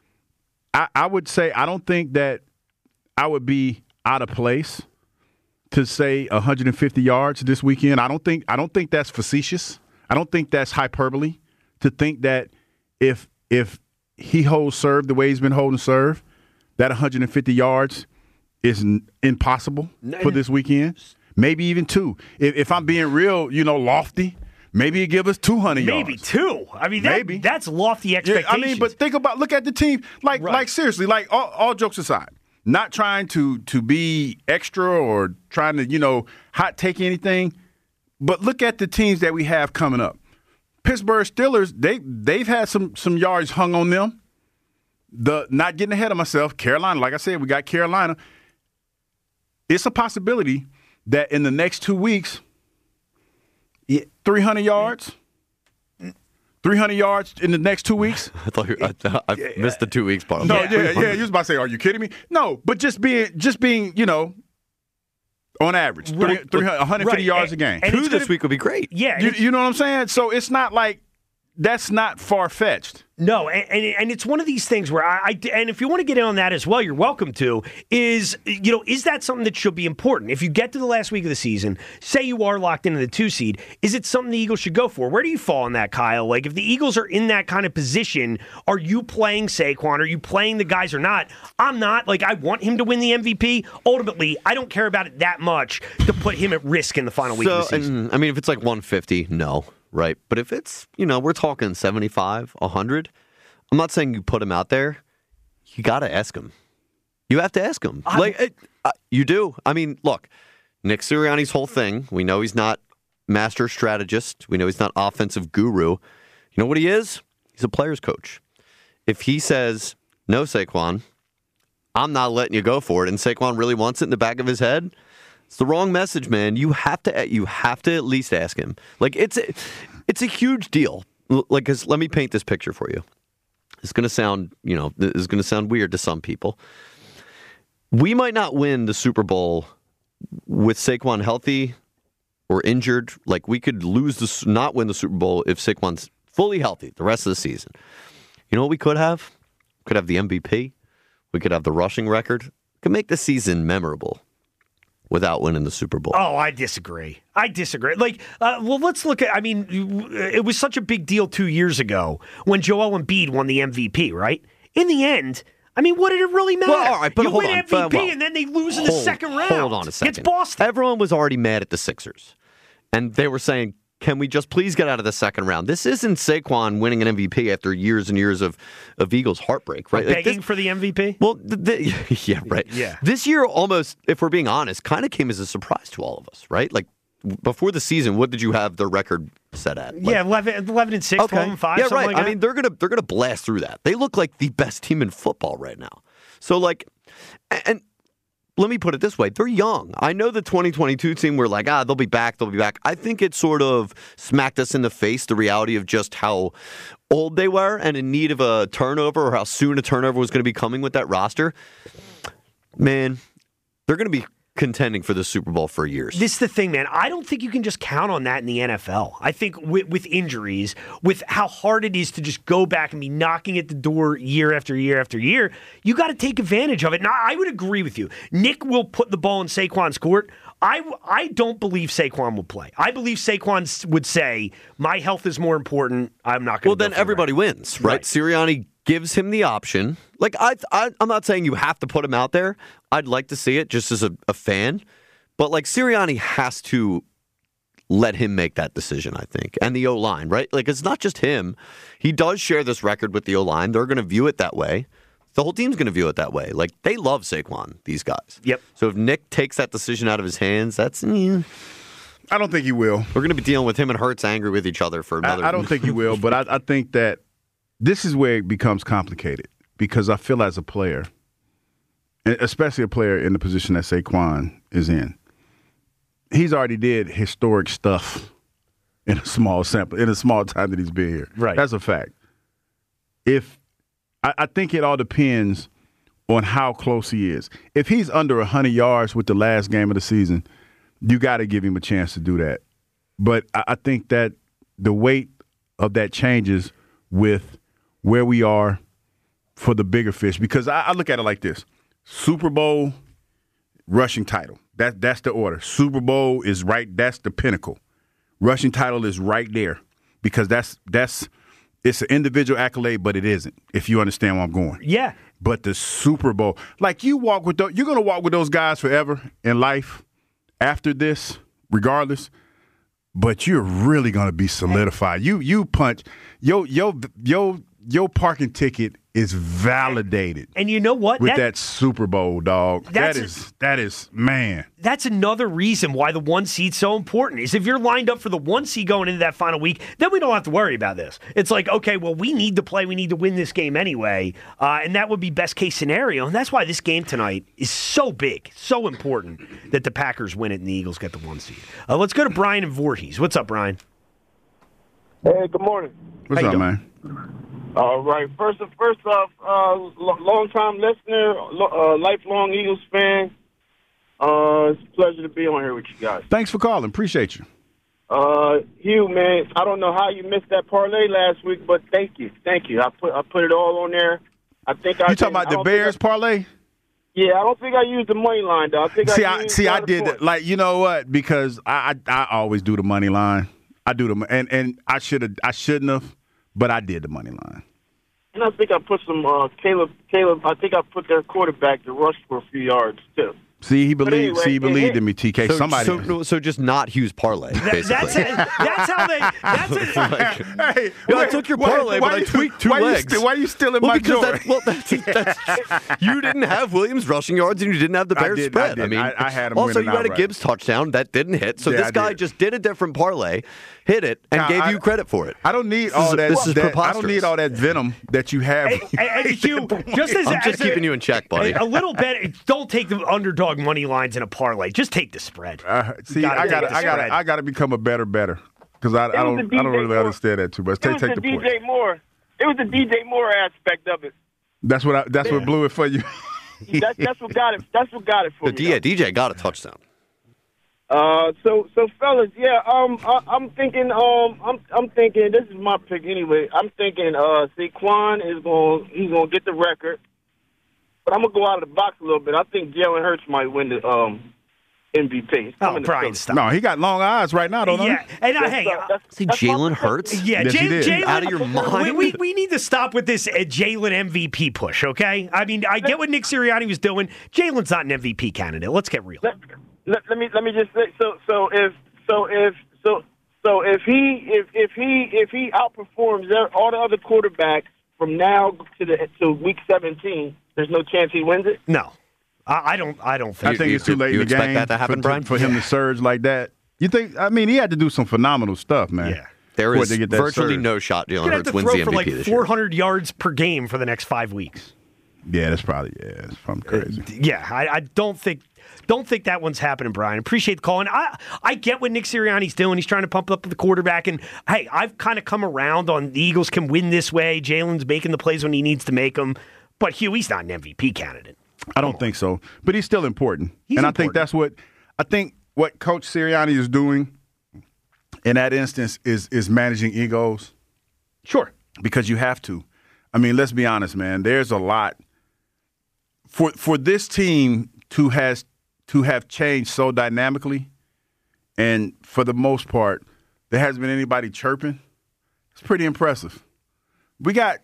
I, I would say I don't think that I would be out of place to say one hundred fifty yards this weekend. I don't think I don't think that's facetious. I don't think that's hyperbole to think that if if he holds serve the way he's been holding serve, that one hundred fifty yards is n- impossible for this weekend. Maybe even two. If, if I'm being real, you know, lofty, maybe he'd give us two hundred Maybe yards. two. I mean, that, Maybe. that's lofty Yeah, expectations. I mean, but think about, look at the team. Like, Right. like seriously, like all, all jokes aside, not trying to to be extra or trying to, you know, hot take anything, but look at the teams that we have coming up. Pittsburgh Steelers, they they've had some some yards hung on them. The not getting ahead of myself, Carolina, like I said, we got Carolina. It's a possibility that in the next two weeks, three hundred yards, three hundred yards in the next two weeks. I thought you, I, I missed the two weeks part. No, yeah, yeah. You was about to say, "Are you kidding me?" No, but just being, just being, you know, on average, Right. three, three hundred, one hundred fifty Right. yards And- a game. and Two it's this gonna- week would be great. yeah, and You, it's- you know what I'm saying? So it's not like that's not far fetched. No, and, and and it's one of these things where I, I and if you want to get in on that as well, you're welcome to. Is you know is that something that should be important? If you get to the last week of the season, say you are locked into the two seed, is it something the Eagles should go for? Where do you fall on that, Kyle? Like if the Eagles are in that kind of position, are you playing Saquon? Are you playing the guys or not? I'm not. Like I want him to win the M V P. Ultimately, I don't care about it that much to put him at risk in the final week So, of the season. and, I mean, if it's like one fifty, no, right? But if it's, you know, we're talking seventy-five, one hundred, I'm not saying you put him out there. You got to ask him. You have to ask him. I'm- like it, uh, you do. I mean, look, Nick Sirianni's whole thing, we know he's not master strategist. We know he's not offensive guru. You know what he is? He's a player's coach. If he says, no, Saquon, I'm not letting you go for it, and Saquon really wants it in the back of his head, it's the wrong message, man. You have to you have to at least ask him. Like, it's a, it's a huge deal. Like, 'cause let me paint this picture for you. It's going to sound, you know, it's going to sound weird to some people. We might not win the Super Bowl with Saquon healthy or injured. Like, we could lose the not win the Super Bowl if Saquon's fully healthy the rest of the season. You know what we could have? We could have the M V P. We could have the rushing record. We could make the season memorable without winning the Super Bowl. Oh, I disagree. I disagree. Like, uh, well, let's look at, I mean, it was such a big deal two years ago when Joel Embiid won the M V P, right? In the end, I mean, what did it really matter? Well, all right, but you hold win on. M V P But, well, and then they lose in hold, the second round. Hold on a second. It's Boston. Everyone was already mad at the Sixers. And they were saying, can we just please get out of the second round? This isn't Saquon winning an M V P after years and years of, of Eagles heartbreak, right? Like Like begging this, for the M V P? well, the, the, yeah, right. Yeah. This year almost, if we're being honest, kind of came as a surprise to all of us, right? Like, before the season, what did you have the record set at? Like, yeah, eleven, eleven and six, okay. twelve and five, yeah, something right. like I that. mean, they're gonna they're gonna blast through that. They look like the best team in football right now. So, like, and let me put it this way: they're young. I know the twenty twenty-two team were like, ah, they'll be back, they'll be back. I think it sort of smacked us in the face the reality of just how old they were and in need of a turnover, or how soon a turnover was going to be coming with that roster. Man, they're going to be contending for the Super Bowl for years. This is the thing, man. I don't think you can just count on that in the N F L. I think with, with injuries, with how hard it is to just go back and be knocking at the door year after year after year, you got to take advantage of it. Now, I would agree with you. Nick will put the ball in Saquon's court. I, I don't believe Saquon will play. I believe Saquon would say, my health is more important. I'm not going to Well, then go for everybody it. wins, right? Right. Sirianni gives him the option. Like, I, I, I'm not saying you have to put him out there. I'd like to see it just as a, a fan. But, like, Sirianni has to let him make that decision, I think. And the O-line, right? Like, it's not just him. He does share this record with the O-line. They're going to view it that way. The whole team's going to view it that way. Like, they love Saquon, these guys. Yep. So if Nick takes that decision out of his hands, that's... Eh, I don't think he will. we're going to be dealing with him and Hurts angry with each other for another... I, I don't think he will, but I, I think that this is where it becomes complicated because I feel as a player, especially a player in the position that Saquon is in, he's already did historic stuff in a small sample, in a small time that he's been here. Right. That's a fact. If I, I think it all depends on how close he is. If he's under one hundred yards with the last game of the season, you got to give him a chance to do that. But I, I think that the weight of that changes with where we are for the bigger fish. Because I, I look at it like this. Super Bowl, rushing title. That, that's the order. Super Bowl is right. That's the pinnacle. Rushing title is right there because that's that's it's an individual accolade, but it isn't, if you understand where I'm going. Yeah. But the Super Bowl, like you walk with those, you're going to walk with those guys forever in life after this, regardless. But you're really going to be solidified. You you punch your your your your parking ticket is validated. And you know what? With That- that, Super Bowl, dog. That's That a- is that is man. That's another reason why the one seed's so important. Is if you're lined up for the one seed going into that final week, then we don't have to worry about this. It's like, okay, well, we need to play. We need to win this game anyway. Uh, and that would be best case scenario. And that's why this game tonight is so big, so important that the Packers win it and the Eagles get the one seed. Uh, let's go to Brian and Voorhees. What's up, Brian? Hey, good morning. What's How up, you man? All right. First, first off, uh, lo- long-time listener, lo- uh, lifelong Eagles fan. Uh, it's a pleasure to be on here with you guys. Thanks for calling. Appreciate you. Uh, Hugh, man, I don't know how you missed that parlay last week, but thank you, thank you. I put I put it all on there. I think I You talking did- about I the don't Bears think I- parlay? Yeah, I don't think I used the money line though. I think See, I, I used see. I the did point. like you know what? Because I, I I always do the money line. I do the and and I should have I shouldn't have, but I did the money line. And I think I put some uh, Caleb. Caleb. I think I put their quarterback to rush for a few yards too. See, he believed. anyway, see, he believed it, in me, T K. So, Somebody. so, so just not Hughes parlay, That- basically. that's, that's how they. That's it. Like, Hey, yeah, I wait, took your why- parlay, why but I you- tweaked two why you legs. still- why you stealing well, my because joy? That, well, that's, that's, you didn't have Williams rushing yards, and you didn't have the I Bears did- I spread. did. mean, I- I had 'em also winning you had a outright. Gibbs touchdown that didn't hit. So Yeah, this I guy did. just did a different parlay, hit it, and Now, gave I- you credit for it. I don't need This all is- that. this is that- I don't preposterous. need all that venom that you have. And, and Hugh, just as I'm just as a- keeping you in check, buddy. A little bit. Don't take the underdog money lines in a parlay. Just take the spread. Uh, see, gotta I take got the I got spread. I got to become a better better because I, I was don't the I don't D J really Moore. understand that too much. It Take was take the the D point. J Moore. It was the D J Moore aspect of it. That's what I, that's what blew it for you. That's that's what got it. That's what got it for The me. D- yeah, D J got a touchdown. Uh, so so fellas, yeah. Um, I, I'm thinking. Um, I'm I'm thinking. This is my pick anyway. I'm thinking. Uh, Saquon is going. He's going to get the record. But I'm gonna go out of the box a little bit. I think Jalen Hurts might win the um M V P. He's Oh, coming to Brian, Philly. stop. No, he got long eyes right now, don't he? Yeah, and I, That's, hey, uh, that's- See, that's my Jalen pick. Hurts? yeah, Yes, he Jay- did. Jalen, Out of your We, mind? we, we need to stop with this uh, Jalen M V P push, okay? I mean, I get what Nick Sirianni was doing. Jalen's not an M V P candidate. Let's get real. Let, let, let me let me just say. So so if so if so so if he if if he if he outperforms all the other quarterbacks from now to the to week seventeen, there's no chance he wins it. No, I, I don't. I don't think. I think you- it's too late you in the expect game that to happen, for, Brian? for him to surge like that. You think? I mean, he had to do some phenomenal stuff, man. Yeah. There for it is to get that virtually surge. no shot Jalen You're gonna have Hurts to wins throw the for M V like P this four year. hundred yards per game for the next five weeks. Yeah, that's probably yeah, it's probably crazy. Yeah, I, I don't think don't think that one's happening, Brian. Appreciate the call. And I I get what Nick Sirianni's doing. He's trying to pump up the quarterback. And hey, I've kind of come around on the Eagles can win this way. Jalen's making the plays when he needs to make them. But Hugh, he's not an M V P candidate. I don't think so, but he's still important, He's and I important. think that's what I think what Coach Sirianni is doing in that instance is is managing egos Sure. because you have to. I mean, let's be honest, man. There's a lot for for this team to has to have changed so dynamically, and for the most part, there hasn't been anybody chirping. It's pretty impressive. We got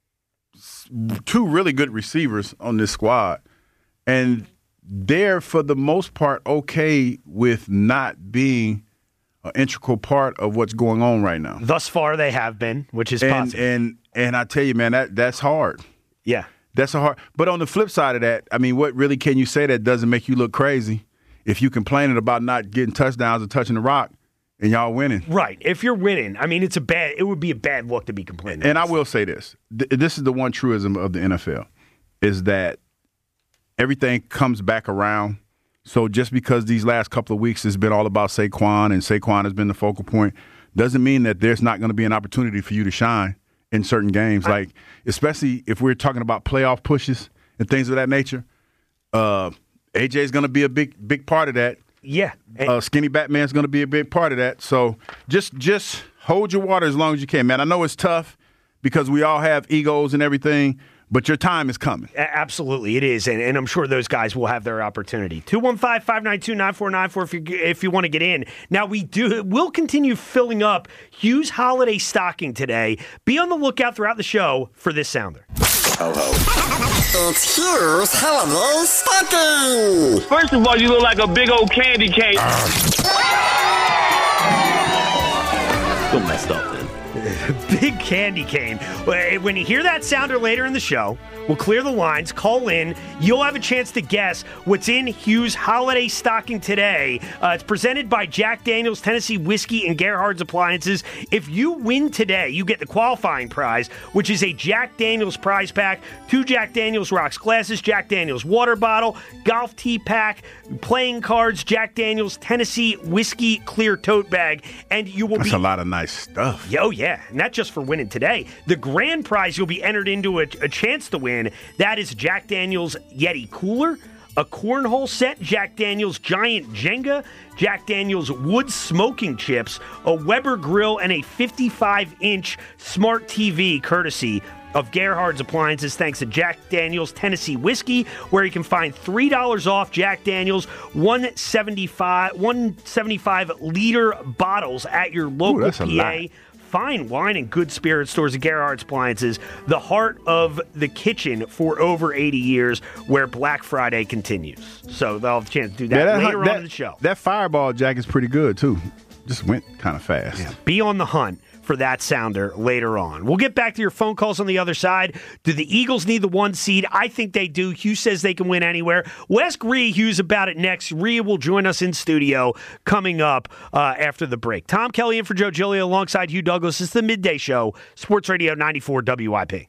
s- two really good receivers on this squad, and they're for the most part okay with not being an integral part of what's going on right now. Thus far, they have been, which is And positive. and and I tell you, man, that that's hard. yeah. That's a hard. But on the flip side of that, I mean, what really can you say that doesn't make you look crazy if you complaining about not getting touchdowns or touching the rock and y'all winning? Right. If you're winning, I mean, it's a bad. It would be a bad look to be complaining. And I will say this: Th- this is the one truism of the N F L, is that everything comes back around. So just because these last couple of weeks has been all about Saquon and Saquon has been the focal point, doesn't mean that there's not going to be an opportunity for you to shine in certain games. Like, especially if we're talking about playoff pushes and things of that nature, uh, A J is going to be a big, big part of that. yeah. And- Uh, Skinny Batman's going to be a big part of that. So just just hold your water as long as you can, man. I know it's tough because we all have egos and everything, but your time is coming. A- Absolutely, it is, and, and I'm sure those guys will have their opportunity. two one five, five nine two, nine four nine four if you if you want to get in. Now we do we'll continue filling up Hughes holiday stocking today. Be on the lookout throughout the show for this sounder. It's Hughes Holiday Stocking. First of all, you look like a big old candy cane. Still messed up then. Big candy cane. When you hear that sounder later in the show, we'll clear the lines, call in. You'll have a chance to guess what's in Hughes' holiday stocking today. Uh, it's presented by Jack Daniels, Tennessee Whiskey, and Gerhard's Appliances. If you win today, you get the qualifying prize, which is a Jack Daniels prize pack, two Jack Daniels rocks glasses, Jack Daniels water bottle, golf tee pack, playing cards, Jack Daniels Tennessee Whiskey clear tote bag, and you will That's be... a lot of nice stuff. Oh, yeah. Not just for winning today. The grand prize you'll be entered into a, a chance to win. That is Jack Daniels Yeti Cooler, a cornhole set, Jack Daniels Giant Jenga, Jack Daniels Wood Smoking Chips, a Weber Grill, and a fifty-five inch smart T V courtesy of Gerhard's Appliances, thanks to Jack Daniels Tennessee Whiskey, where you can find three dollars off Jack Daniels one seventy-five liter bottles at your local that's a P A lot. fine wine and good spirit stores at Gerhardt's Appliances, the heart of the kitchen for over eighty years, where Black Friday continues. So they'll have a chance to do that, Yeah, that later hunt- on that- in the show. That Fireball Jack is pretty good, too. Just went kind of fast. Yeah. Be on the hunt for that sounder later on. We'll get back to your phone calls on the other side. Do the Eagles need the one seed? I think they do. Hugh says they can win anywhere. We'll ask Rhea Hughes about it next. Rhea will join us in studio coming up uh, after the break. Tom Kelly in for Joe Giglio alongside Hugh Douglas. It's the Midday Show, Sports Radio ninety-four W I P.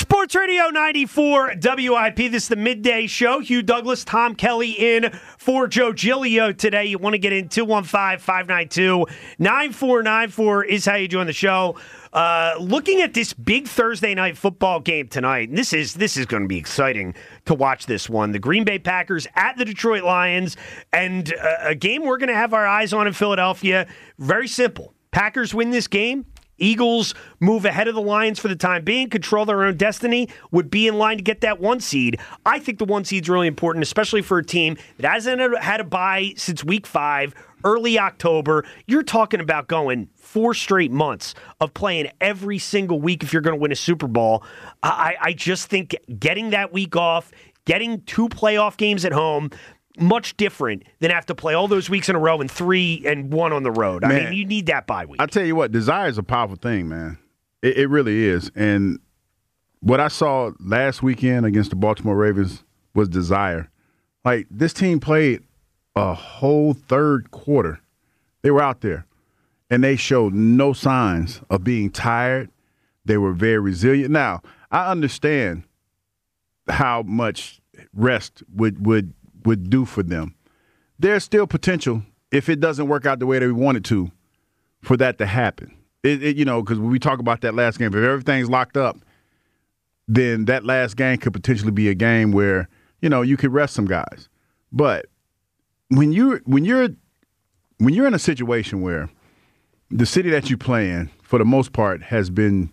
Sports Radio ninety-four W I P. This is the midday show. Hugh Douglas, Tom Kelly in for Joe Giglio today. You want to get in two one five, five nine two, nine four nine four is how you join the show. Uh, looking at this big Thursday night football game tonight, and this is this is going to be exciting to watch this one. The Green Bay Packers at the Detroit Lions, and a, a game we're going to have our eyes on in Philadelphia. Very simple. Packers win this game. Eagles move ahead of the Lions for the time being, control their own destiny, would be in line to get that one seed. I think the one seed's really important, especially for a team that hasn't had a bye since week five, early October. You're talking about going four straight months of playing every single week if you're going to win a Super Bowl. I, I just think getting that week off, getting two playoff games at home, much different than have to play all those weeks in a row and three and one on the road. Man, I mean, you need that bye week. I tell you what, desire is a powerful thing, man. It, it really is. And what I saw last weekend against the Baltimore Ravens was desire. Like, this team played a whole third quarter. They were out there, and they showed no signs of being tired. They were very resilient. Now, I understand how much rest would would – would do for them. There's still potential, if it doesn't work out the way that we want it to, for that to happen. It, it, you know, because when we talk about that last game, if everything's locked up, then that last game could potentially be a game where, you know, you could rest some guys. But when you when you're when you're in a situation where the city that you play in, for the most part, has been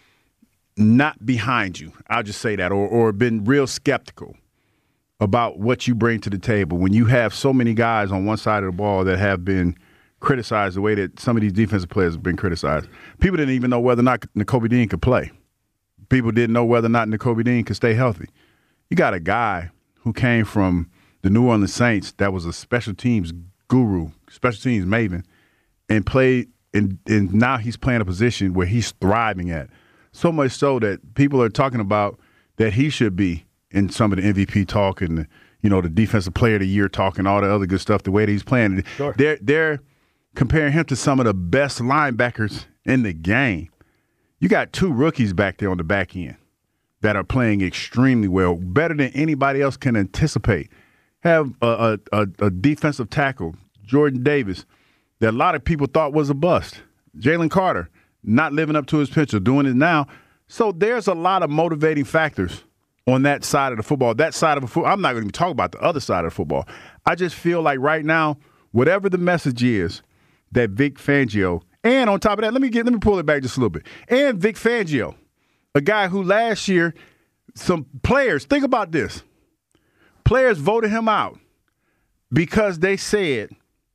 not behind you, I'll just say that, or or been real skeptical about what you bring to the table, when you have so many guys on one side of the ball that have been criticized the way that some of these defensive players have been criticized. People didn't even know whether or not Nakobe Dean could play. People didn't know whether or not Nakobe Dean could stay healthy. You got a guy who came from the New Orleans Saints that was a special teams guru, special teams maven, and played, and, and now he's playing a position where he's thriving at. So much so that people are talking about that he should be in some of the M V P talk and the, you know, the defensive player of the year talk and all the other good stuff, the way that he's playing. Sure. They're, they're comparing him to some of the best linebackers in the game. You got two rookies back there on the back end that are playing extremely well, better than anybody else can anticipate. Have a, a, a, a defensive tackle, Jordan Davis, that a lot of people thought was a bust. Jalen Carter, not living up to his potential, doing it now. So there's a lot of motivating factors on that side of the football, that side of the football. I'm not going to talk about the other side of the football. I just feel like right now, whatever the message is that Vic Fangio, and on top of that, let me get let me pull it back just a little bit. And Vic Fangio, a guy who last year, some players, think about this. Players voted him out because they said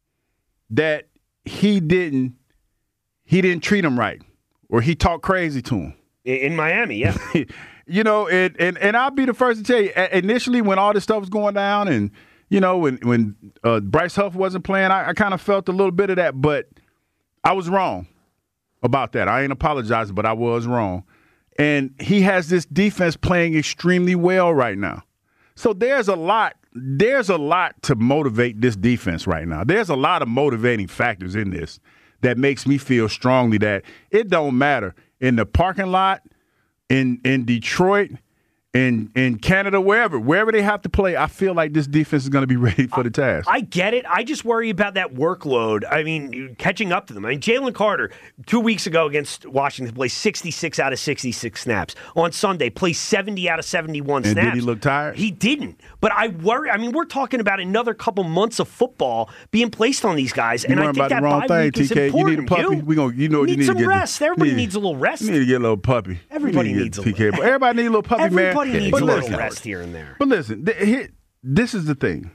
that he didn't he didn't treat them right, or he talked crazy to him. In Miami, yeah. You know, and, and and I'll be the first to tell you, initially when all this stuff was going down and, you know, when, when uh, Bryce Huff wasn't playing, I, I kind of felt a little bit of that, but I was wrong about that. I ain't apologizing, but I was wrong. And he has this defense playing extremely well right now. So there's a lot, there's a lot to motivate this defense right now. There's a lot of motivating factors in this that makes me feel strongly that it don't matter. In the parking lot, in in Detroit, in in Canada, wherever, wherever they have to play, I feel like this defense is going to be ready for the task. I get it. I just worry about that workload. I mean, catching up to them. I mean, Jalen Carter, two weeks ago against Washington, played sixty-six out of sixty-six snaps. On Sunday, played seventy out of seventy-one and snaps. Did he look tired? He didn't. But I worry. I mean, we're talking about another couple months of football being placed on these guys, you and I think about that the wrong bye thing, week is T K. important. You need a puppy. You, we gonna, you know, need you need some to get rest. The, Everybody need, needs a little rest. You need to get a little puppy. Everybody need needs a P K. little. Everybody needs a little puppy, man. Everybody needs but a listen, little rest here and there. But listen, th- this is the thing.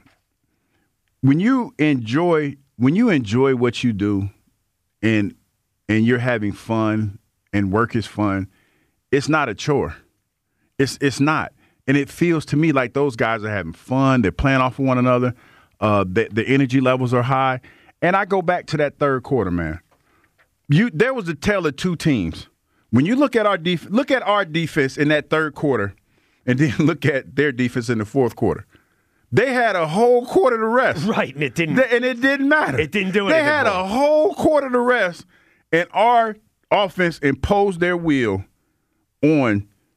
When you enjoy, when you enjoy what you do, and and you're having fun, and work is fun, it's not a chore. It's it's not, and it feels to me like those guys are having fun. They're playing off of one another. Uh, the, the energy levels are high, and I go back to that third quarter, man. You there was a tale of two teams. When you look at our def- look at our defense in that third quarter, and then look at their defense in the fourth quarter. They had a whole quarter to rest. Right, and it didn't. They, and it didn't matter. It didn't do They anything. had wrong. a whole quarter to rest, and our offense imposed their will on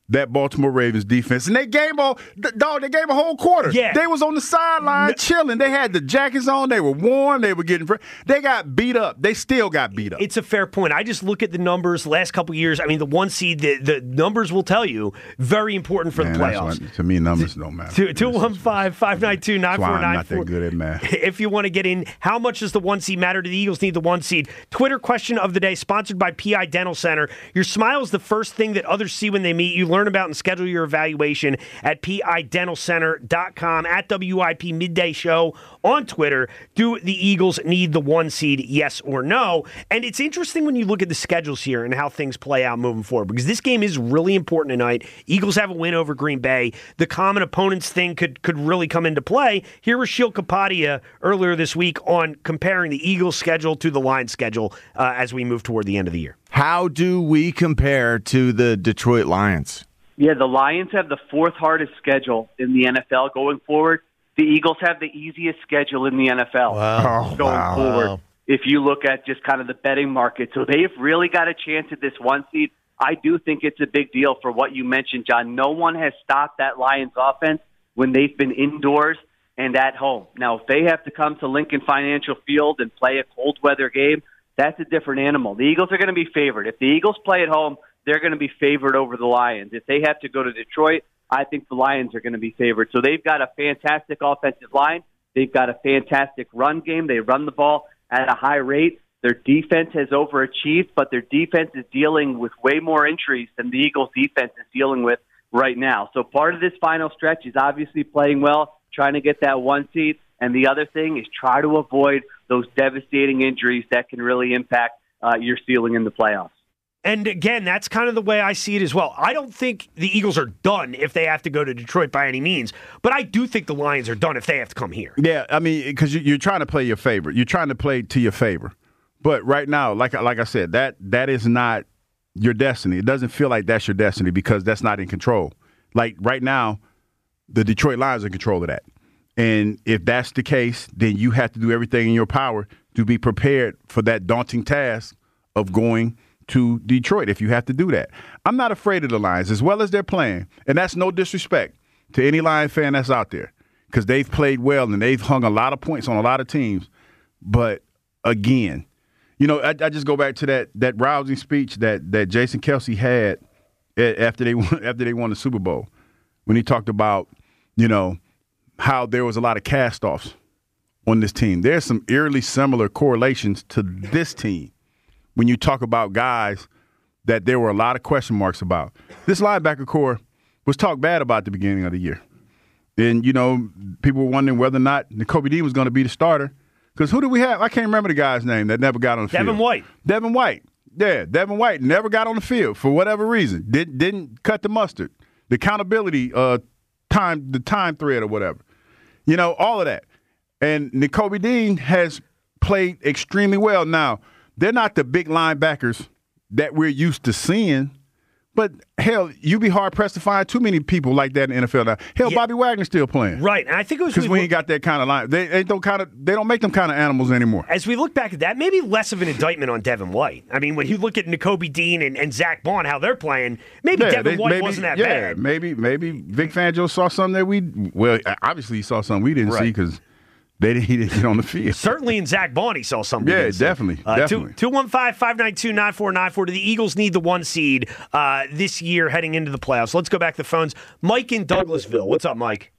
that Baltimore Ravens defense. And they gave a, dog, they gave a whole quarter. Yeah. They was on the sideline chilling. They had the jackets on. They were warm. They were getting – they got beat up. They still got beat up. It's a fair point. I just look at the numbers the last couple of years. I mean, the one seed, the, the numbers will tell you, very important for Man, the playoffs. What, to me, numbers don't matter. two one five, five nine two, nine four nine four. I'm not that good at math. If you want to get in, how much does the one seed matter? Do the Eagles need the one seed? Twitter question of the day, sponsored by P I Dental Center. Your smile is the first thing that others see when they meet you. Learn about and schedule your evaluation at P I dental center dot com. At W I P Midday Show on Twitter. Do the Eagles need the one seed, yes or no? And it's interesting when you look at the schedules here and how things play out moving forward, because this game is really important tonight. Eagles have a win over Green Bay. The common opponents thing could, could really come into play. Here was Sheil Kapadia earlier this week on comparing the Eagles schedule to the Lions schedule uh, as we move toward the end of the year. How do we compare to the Detroit Lions? Yeah, the Lions have the fourth hardest schedule in the N F L going forward. The Eagles have the easiest schedule in the N F L wow. going wow. forward. If you look at just kind of the betting market. So they've really got a chance at this one seed. I do think it's a big deal for what you mentioned, John. No one has stopped that Lions offense when they've been indoors and at home. Now, if they have to come to Lincoln Financial Field and play a cold weather game, that's a different animal. The Eagles are going to be favored. If the Eagles play at home, they're going to be favored over the Lions. If they have to go to Detroit, I think the Lions are going to be favored. So they've got a fantastic offensive line. They've got a fantastic run game. They run the ball at a high rate. Their defense has overachieved, but their defense is dealing with way more injuries than the Eagles' defense is dealing with right now. So part of this final stretch is obviously playing well, trying to get that one seed, and the other thing is try to avoid those devastating injuries that can really impact uh, your ceiling in the playoffs. And again, that's kind of the way I see it as well. I don't think the Eagles are done if they have to go to Detroit by any means, but I do think the Lions are done if they have to come here. Yeah, I mean, because you're trying to play your favor. You're trying to play to your favor. But right now, like like I said, that that is not your destiny. It doesn't feel like that's your destiny because that's not in control. Like right now, the Detroit Lions are in control of that. And if that's the case, then you have to do everything in your power to be prepared for that daunting task of going to Detroit if you have to do that. I'm not afraid of the Lions as well as they're playing. And that's no disrespect to any Lion fan that's out there because they've played well and they've hung a lot of points on a lot of teams. But again, you know, I, I just go back to that that rousing speech that that Jason Kelce had after they won, after they won the Super Bowl when he talked about, you know, how there was a lot of cast-offs on this team. There's some eerily similar correlations to this team when you talk about guys that there were a lot of question marks about. This linebacker core was talked bad about at the beginning of the year. And, you know, people were wondering whether or not Nakobe Dean was going to be the starter. Because who do we have? I can't remember the guy's name that never got on the field. Devin White. Devin White. Yeah, Devin White never got on the field for whatever reason. Did, didn't cut the mustard. The accountability uh, time, the time thread or whatever. You know, all of that. And Nakobe Dean has played extremely well. Now, they're not the big linebackers that we're used to seeing. But, hell, you'd be hard-pressed to find too many people like that in the N F L now. Hell, yeah. Bobby Wagner's still playing. Right, and I think it was because we ain't got that kind of line. They, they don't kind of they don't make them kind of animals anymore. As we look back at that, maybe less of an indictment on Devin White. I mean, when you look at Nakobe Dean and, and Zach Bond, how they're playing, maybe yeah, Devin they, White maybe, wasn't that yeah, bad. Maybe maybe Vic Fangio saw something that we well, obviously he saw something we didn't right. see because they didn't, he didn't get on the field. Certainly in Zach Bond, he saw something. Yeah, definitely. Uh, definitely. two one five, five nine two, nine four nine four. Do the Eagles need the one seed uh, this year heading into the playoffs? Let's go back to the phones. Mike in Douglasville. What's up, Mike?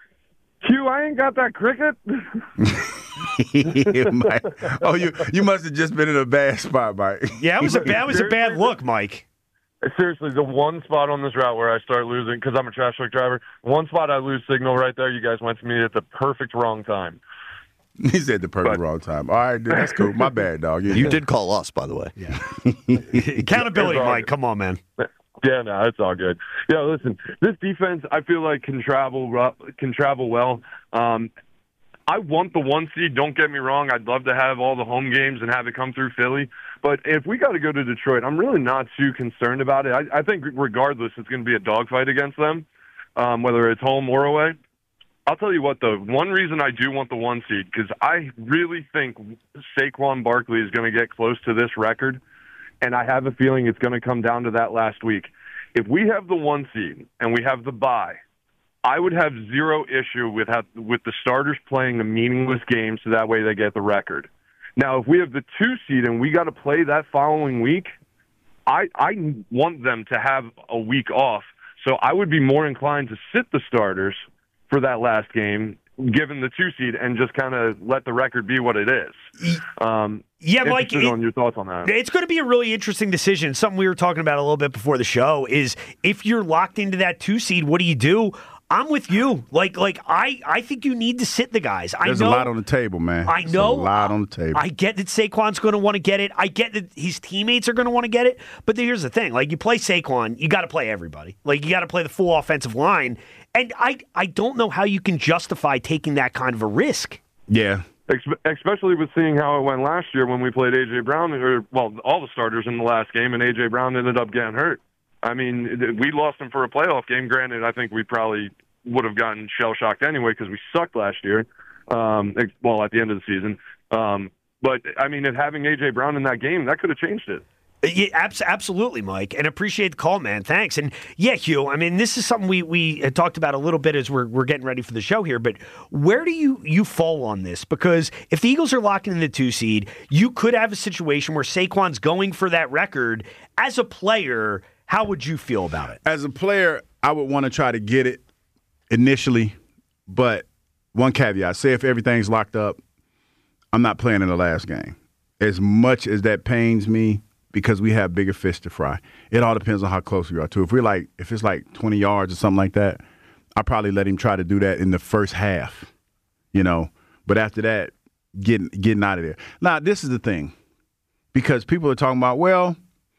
Q, I ain't got that cricket. oh, you you must have just been in a bad spot, Mike. Yeah, that was a, that was a bad look, Mike. Seriously, the one spot on this route where I start losing, because I'm a trash truck driver, one spot I lose signal right there, you guys went to me at the perfect wrong time. He said the perfect but, wrong time. All right, dude, that's cool. My bad, dog. Yeah. You did call us, by the way. Yeah. Accountability, Mike. Come on, man. Yeah, no, it's all good. Yeah, listen, this defense, I feel like can travel can travel well. Um, I want the one seed. Don't get me wrong. I'd love to have all the home games and have it come through Philly. But if we got to go to Detroit, I'm really not too concerned about it. I, I think regardless, it's going to be a dogfight against them, um, whether it's home or away. I'll tell you what, though, one reason I do want the one seed, because I really think Saquon Barkley is going to get close to this record, and I have a feeling it's going to come down to that last week. If we have the one seed and we have the bye, I would have zero issue with have, with the starters playing a meaningless game so that way they get the record. Now, if we have the two seed and we got to play that following week, I, I want them to have a week off. So I would be more inclined to sit the starters for that last game, given the two seed, and just kind of let the record be what it is. Um, yeah, Mike, it, on your thoughts on that. It's going to be a really interesting decision. Something we were talking about a little bit before the show is if you're locked into that two seed, what do you do? I'm with you. Like, like I, I think you need to sit the guys. I There's know, a lot on the table, man. I There's know. a lot on the table. I get that Saquon's going to want to get it. I get that his teammates are going to want to get it. But here's the thing: like, you play Saquon, you got to play everybody. Like, you got to play the full offensive line. And I, I don't know how you can justify taking that kind of a risk. Yeah. Especially with seeing how it went last year when we played A J. Brown, or well, all the starters in the last game, and A J. Brown ended up getting hurt. I mean, we lost him for a playoff game. Granted, I think we probably would have gotten shell-shocked anyway because we sucked last year, um, well, at the end of the season. Um, but, I mean, if having A J. Brown in that game, that could have changed it. Yeah, absolutely, Mike, and appreciate the call, man. Thanks. And yeah, Hugh, I mean, this is something we, we had talked about a little bit as we're we're getting ready for the show here, but where do you, you fall on this? Because if the Eagles are locking in the two seed, you could have a situation where Saquon's going for that record. As a player, how would you feel about it? As a player, I would want to try to get it initially, but one caveat, say if everything's locked up, I'm not playing in the last game. As much as that pains me, because we have bigger fish to fry. It all depends on how close we are to. If we're like, if it's like twenty yards or something like that, I'll probably let him try to do that in the first half, you know. But after that, getting getting out of there. Now, this is the thing, because people are talking about, well,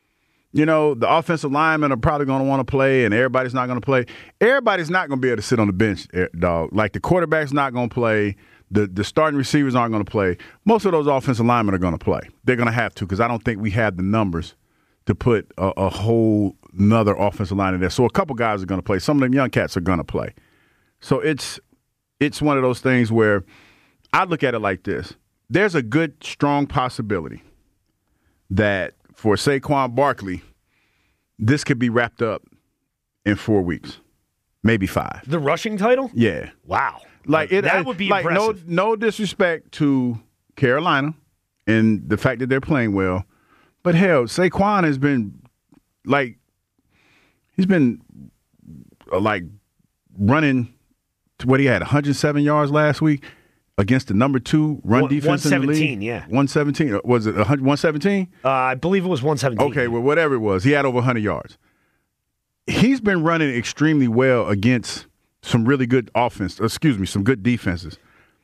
you know, the offensive linemen are probably going to want to play, and everybody's not going to play. Everybody's not going to be able to sit on the bench, dog. Like the quarterback's not going to play. The the starting receivers aren't going to play. Most of those offensive linemen are going to play. They're going to have to, because I don't think we have the numbers to put a, a whole nother offensive line in there. So a couple guys are going to play. Some of them young cats are going to play. So it's it's one of those things where I look at it like this. There's a good, strong possibility that for Saquon Barkley, this could be wrapped up in four weeks, maybe five. The rushing title? Yeah. Wow. Like it, that would be like impressive. no no disrespect to Carolina and the fact that they're playing well, but hell, Saquon has been like he's been uh, like running to what he had one hundred seven yards last week against the number two run One, defense in the league. one seventeen, yeah. one seventeen. Was it one seventeen? Uh, I believe it was one seventeen. Okay, well, whatever it was, he had over one hundred yards. He's been running extremely well against some really good offense, excuse me, some good defenses.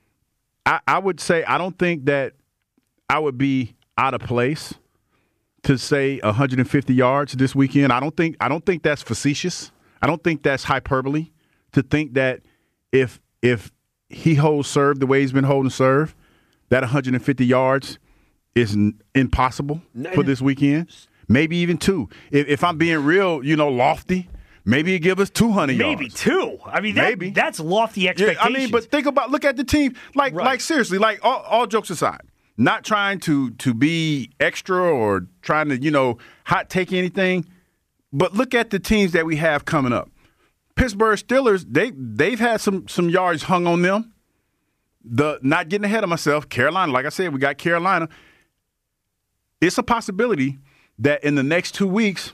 I, I would say I don't think that I would be out of place to say one hundred fifty yards this weekend. I don't think I don't think that's facetious. I don't think that's hyperbole to think that if if he holds serve the way he's been holding serve, that one hundred fifty yards is n- impossible for this weekend. Maybe even two. If, if I'm being real, you know, lofty, maybe it give us two hundred Maybe yards. two. I mean, that, Maybe. that's lofty Yeah, expectations. I mean, but think about, look at the team. Like, Right. like seriously, like all, all jokes aside, not trying to to be extra or trying to, you know, hot take anything, but look at the teams that we have coming up. Pittsburgh Steelers, they they've had some some yards hung on them. The not getting ahead of myself, Carolina, like I said, we got Carolina. It's a possibility that in the next two weeks,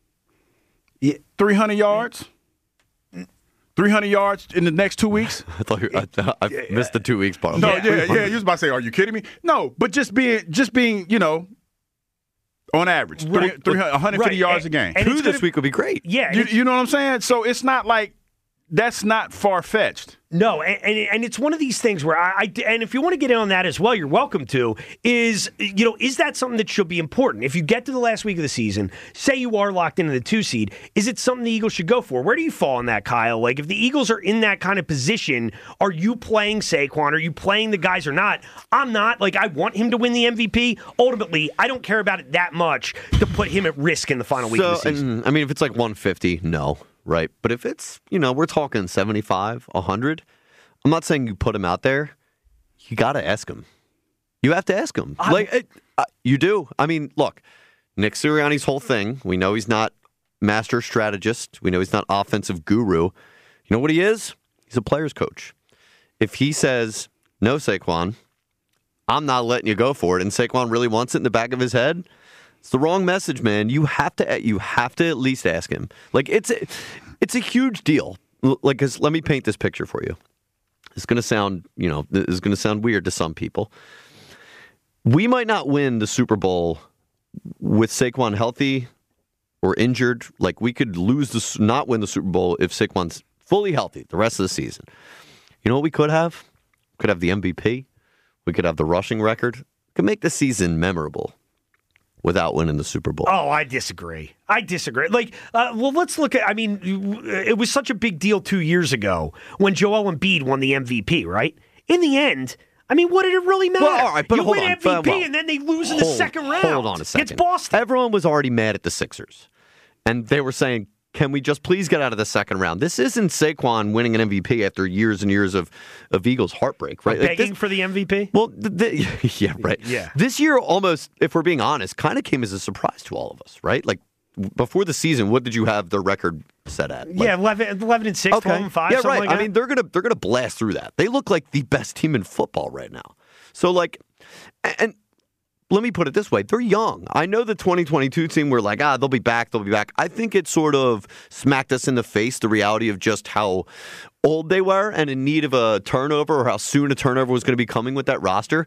three hundred yards, three hundred yards in the next two weeks. I thought you, I, I missed the two weeks part. No, yeah, yeah. You was about to say, "Are you kidding me?" No, but just being, just being, you know, on average, Right. three, three hundred, one hundred fifty Right. yards And- a game. and Two it's this gonna- week would be great. Yeah. You, it's- you know what I'm saying? So it's not like that's not far fetched. No, and, and and it's one of these things where I, I and if you want to get in on that as well, you're welcome to. Is you know is that something that should be important? If you get to the last week of the season, say you are locked into the two seed, is it something the Eagles should go for? Where do you fall on that, Kyle? Like if the Eagles are in that kind of position, are you playing Saquon? Are you playing the guys or not? I'm not. Like I want him to win the M V P. Ultimately, I don't care about it that much to put him at risk in the final week So, of the season. and, I mean, if it's like one fifty, no, right? But if it's, you know, we're talking seventy-five, one hundred, I'm not saying you put him out there. You got to ask him. You have to ask him. I- like it, uh, you do. I mean, look, Nick Sirianni's whole thing, we know he's not master strategist. We know he's not offensive guru. You know what he is? He's a player's coach. If he says, no, Saquon, I'm not letting you go for it, and Saquon really wants it in the back of his head, it's the wrong message, man. You have to you have to at least ask him. Like, it's a, it's a huge deal. Like, 'cause let me paint this picture for you. It's going to sound, you know, it's going to sound weird to some people. We might not win the Super Bowl with Saquon healthy or injured. Like, we could lose the not win the Super Bowl if Saquon's fully healthy the rest of the season. You know what we could have? We could have the M V P. We could have the rushing record. We could make the season memorable without winning the Super Bowl. Oh, I disagree. I disagree. Like, uh, well, let's look at, I mean, it was such a big deal two years ago when Joel Embiid won the M V P, right? In the end, I mean, what did it really matter? Well, all right, but you hold win on. M V P But, well, and then they lose in hold, the second round. Hold on a second. It's Boston. Everyone was already mad at the Sixers. And they were saying, can we just please get out of the second round? This isn't Saquon winning an M V P after years and years of, of Eagles heartbreak, right? Like like begging this, for the M V P? Well, the, the, yeah, right. Yeah. This year almost, if we're being honest, kind of came as a surprise to all of us, right? Like, before the season, what did you have the record set at? Like, yeah, eleven, eleven and six, okay. twelve and five, yeah, something right. like I that. mean, they're gonna they're gonna blast through that. They look like the best team in football right now. So, like, and let me put it this way: they're young. I know the twenty twenty-two team were like, ah, they'll be back, they'll be back. I think it sort of smacked us in the face, the reality of just how old they were and in need of a turnover, or how soon a turnover was going to be coming with that roster.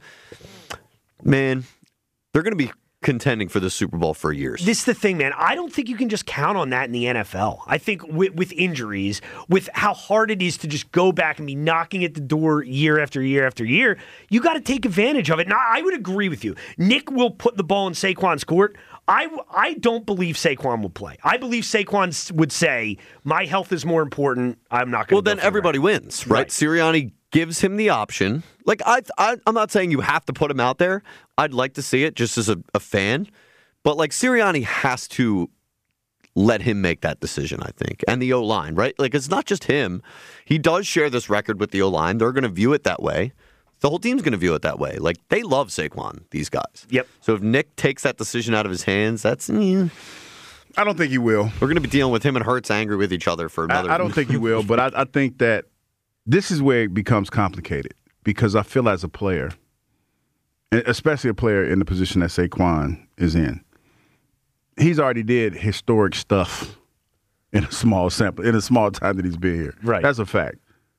Man, they're going to be contending for the Super Bowl for years. This is the thing, man. I don't think you can just count on that in the N F L. I think with, with injuries, with how hard it is to just go back and be knocking at the door year after year after year, you got to take advantage of it. Now, I would agree with you. Nick will put the ball in Saquon's court. I, I don't believe Saquon will play. I believe Saquon would say, my health is more important. I'm not going to Well, then go everybody that. wins, right? right? Sirianni gives him the option. Like, I, I, I'm not saying you have to put him out there. I'd like to see it just as a, a fan. But, like, Sirianni has to let him make that decision, I think. And the O-line, right? Like, it's not just him. He does share this record with the O-line. They're going to view it that way. The whole team's going to view it that way. Like, they love Saquon, these guys. Yep. So if Nick takes that decision out of his hands, that's... Eh. I don't think he will. We're going to be dealing with him and Hurts angry with each other for another... I, I don't think he will, but I, I think that this is where it becomes complicated because I feel as a player, especially a player in the position that Saquon is in, he's already did historic stuff in a small sample, in a small time that he's been here. Right. That's a fact.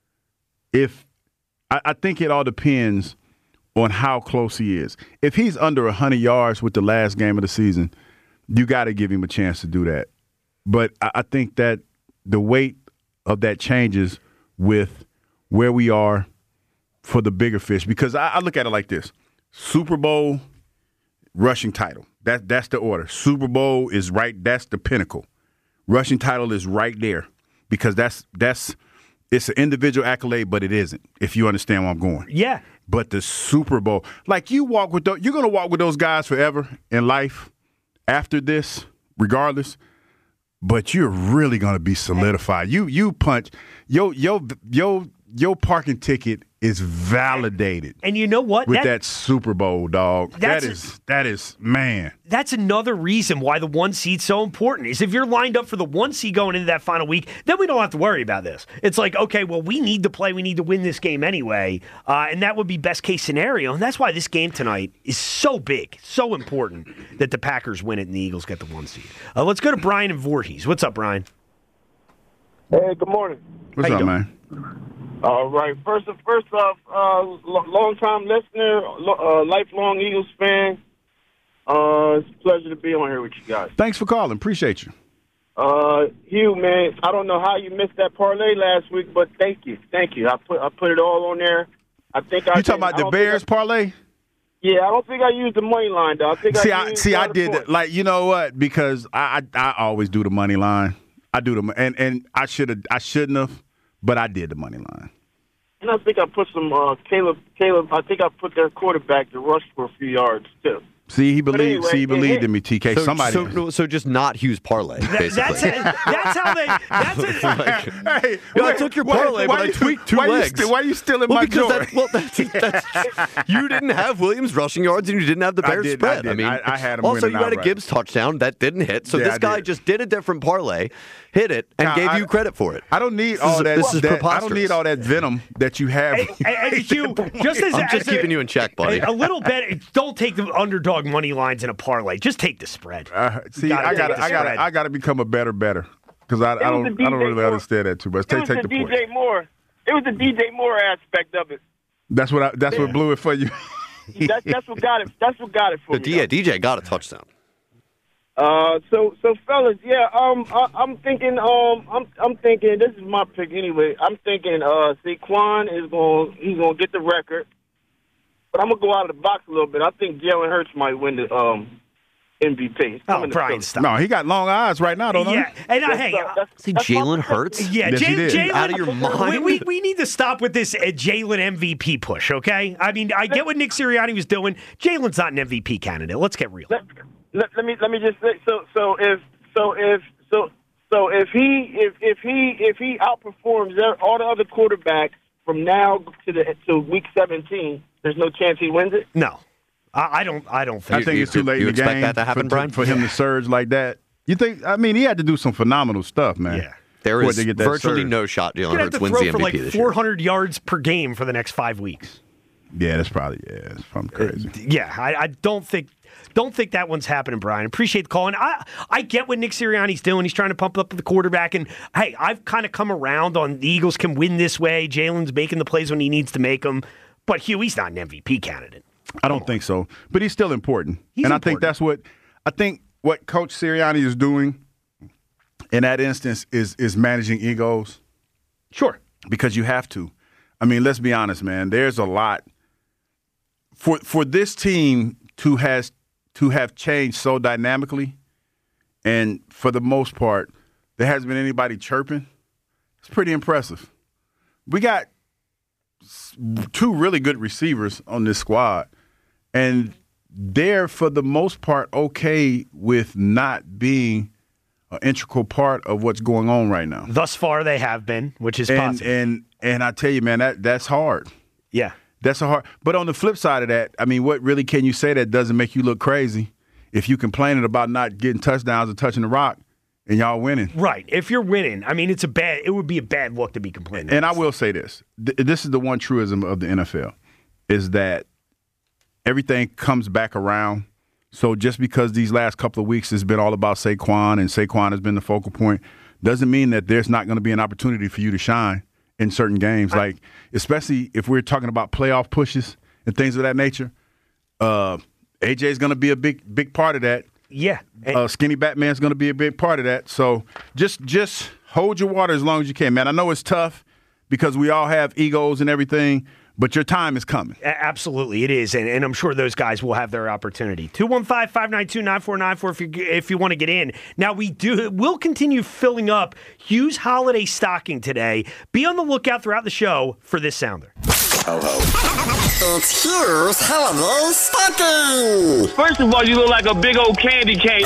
If I, I think it all depends on how close he is. If he's under one hundred yards with the last game of the season, you got to give him a chance to do that. But I, I think that the weight of that changes with where we are for the bigger fish. Because I, I look at it like this. Super Bowl, rushing title. That, that's the order. Super Bowl is right. That's the pinnacle. Rushing title is right there because that's that's it's an individual accolade, but it isn't, if you understand where I'm going. Yeah. But the Super Bowl, like you walk with those, you're going to walk with those guys forever in life after this, regardless. But you're really going to be solidified. You you punch your your your your parking ticket is validated. And you know what? With that, that Super Bowl, dog. That is, that is, man. That's another reason why the one seed's so important, is if you're lined up for the one seed going into that final week, then we don't have to worry about this. It's like, okay, well, we need to play. We need to win this game anyway. Uh, and that would be best case scenario. And that's why this game tonight is so big, so important that the Packers win it and the Eagles get the one seed. Uh, let's go to Brian and Voorhees. What's up, Brian? Hey, good morning. What's How up, you man? All right. First, first off, uh, long time listener, uh, lifelong Eagles fan. Uh, it's a pleasure to be on here with you guys. Thanks for calling. Appreciate you. Uh, Hugh, man, I don't know how you missed that parlay last week, but thank you, thank you. I put I put it all on there. I think I You talking about the Bears I, parlay? Yeah, I don't think I used the money line though. I think see, I, I used see, I the did point. like you know what? Because I, I I always do the money line. I do the and and I should have I shouldn't have, but I did the money line. And I think I put some uh, Caleb. Caleb. I think I put their quarterback to rush for a few yards too. See, he believed. anyway, see, he it believed hit. in me. T K. So, Somebody. so, so just not Hughes parlay. That- Basically. that's it. That's how they. That's it. Like, Hey, yeah, I wait, took your why- parlay, why but I you- tweaked two why legs. You still, why you still in well, my because joy? that, well, that's, that's, you didn't have Williams rushing yards and you didn't have the I Bears didn't, I spread. didn't. mean, I- I had 'em also winning you had a outright. Gibbs touchdown that didn't hit. So Yeah, this I guy did. just did a different parlay, hit it, and Now, gave I- you credit for it. I don't need This all is- that. this is that- I preposterous. don't need all that venom that you have. And, and, and Hugh, just as, I'm just as a- keeping you in check, buddy. A little bit. Don't take the underdog money lines in a parlay. Just take the spread. Uh, see, Gotta I take got the I got spread. I got to become a better better because I, I was don't the I don't D J really Moore. understand that too much. It Take was take the the D point. J Moore. It was the D J Moore aspect of it. That's what I, that's what blew it for you. That's that's what got it. That's what got it for The me. D- yeah, D J got a touchdown. Uh, so so fellas, yeah, um, I, I'm thinking, um, I'm I'm thinking this is my pick anyway. I'm thinking, uh, Saquon is going, he's going to get the record, but I'm gonna go out of the box a little bit. I think Jalen Hurts might win the um M V P. Oh, Brian, stop. No, he got long eyes right now, don't Yeah, and I, That's, hey, uh, that's- See, that's my Jalen prediction. Hurts? yeah, Yes, he Jay- did. Jalen, Out of your mind? We, we, we need to stop with this uh, Jalen M V P push, okay? I mean, I get what Nick Sirianni was doing. Jalen's not an M V P candidate. Let's get real. Let, let, let me let me just say so so if so if so so if he if if he if he outperforms their, all the other quarterbacks from now to the to week seventeen, there's no chance he wins it. No, I, I don't. I don't think. I think you- it's too late you in the expect game that to happen, for, Brian? for him to surge like that. You think? I mean, he had to do some phenomenal stuff, man. Yeah. There for it is to get that virtually surge. no shot Jalen You're gonna have Hurts to wins throw the for M V like P this four year. hundred yards per game for the next five weeks. Yeah, that's probably yeah, it's probably crazy. Yeah, I, I don't think don't think that one's happening, Brian. Appreciate the call, and I I get what Nick Sirianni's doing. He's trying to pump up the quarterback, and hey, I've kind of come around on the Eagles can win this way. Jalen's making the plays when he needs to make them, but Hugh, he's not an M V P candidate. I don't think so, but he's still important, He's and I important. think that's what I think what Coach Sirianni is doing in that instance is is managing egos. Sure, because you have to. I mean, let's be honest, man. There's a lot for for this team to has to have changed so dynamically, and for the most part, there hasn't been anybody chirping. It's pretty impressive. We got s- two really good receivers on this squad, and they're for the most part okay with not being an integral part of what's going on right now. thus far they have been, which is And positive. and and I tell you, man, that that's hard. yeah, That's a hard. But on the flip side of that, I mean, what really can you say that doesn't make you look crazy if you complaining about not getting touchdowns or touching the rock and y'all winning? right. If you're winning, I mean, it's a bad. It would be a bad look to be complaining. And I will say this: Th- this is the one truism of the N F L, is that everything comes back around. So just because these last couple of weeks has been all about Saquon and Saquon has been the focal point, doesn't mean that there's not going to be an opportunity for you to shine in certain games. Like, especially if we're talking about playoff pushes and things of that nature, uh, A J is going to be a big, big part of that. yeah, and- Uh, Skinny Batman's going to be a big part of that. So just just hold your water as long as you can, man. I know it's tough because we all have egos and everything, but your time is coming. A- Absolutely, it is, and, and I'm sure those guys will have their opportunity. two one five, five nine two, nine four nine four if you if you want to get in. Now we do we'll continue filling up Hughes holiday stocking today. Be on the lookout throughout the show for this sounder. It's Hughes Holiday Stocking. First of all, you look like a big old candy cane.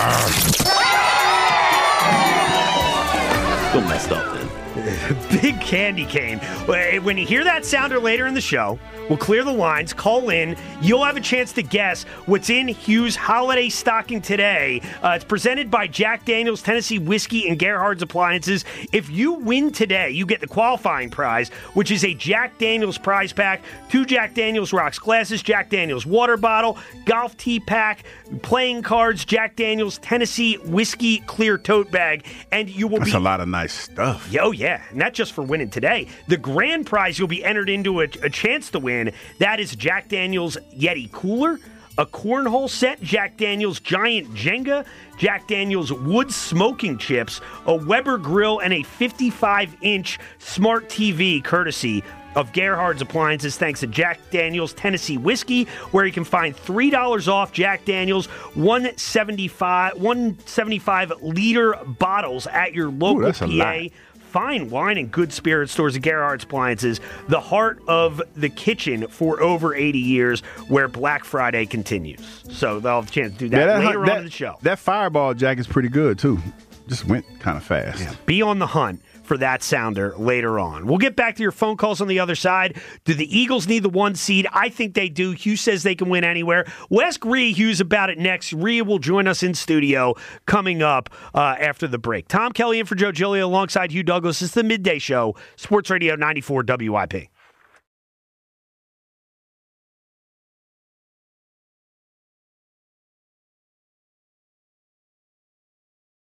Still messed up, man. Big candy cane. When you hear that sounder later in the show, we'll clear the lines, call in. You'll have a chance to guess what's in Hughes' holiday stocking today. Uh, it's presented by Jack Daniels, Tennessee Whiskey, and Gerhard's Appliances. If you win today, you get the qualifying prize, which is a Jack Daniels prize pack, two Jack Daniels rocks glasses, Jack Daniels water bottle, golf tee pack, playing cards, Jack Daniels Tennessee Whiskey clear tote bag, and you will That's be... a lot of nice stuff. Oh, yeah. Not just for winning today. The grand prize you'll be entered into a, a chance to win. That is Jack Daniels Yeti Cooler, a cornhole set, Jack Daniels Giant Jenga, Jack Daniels Wood Smoking Chips, a Weber Grill, and a fifty-five inch smart T V courtesy of Gerhard's Appliances, thanks to Jack Daniels Tennessee Whiskey, where you can find three dollars off Jack Daniels one seventy-five liter bottles at your local that's a P A lot. fine wine and good spirit stores at Gerhardt's Appliances, the heart of the kitchen for over eighty years, where Black Friday continues. So they'll have a chance to do that, Yeah, that later that, on in the show. That Fireball Jack is pretty good, too. Just went kind of fast. Yeah. Be on the hunt for that sounder later on. We'll get back to your phone calls on the other side. Do the Eagles need the one seed? I think they do. Hugh says they can win anywhere. We'll ask Rhea Hughes about it next. Rhea will join us in studio coming up uh, after the break. Tom Kelly in for Joe Giglio alongside Hugh Douglas. It's the Midday Show, Sports Radio ninety-four W I P.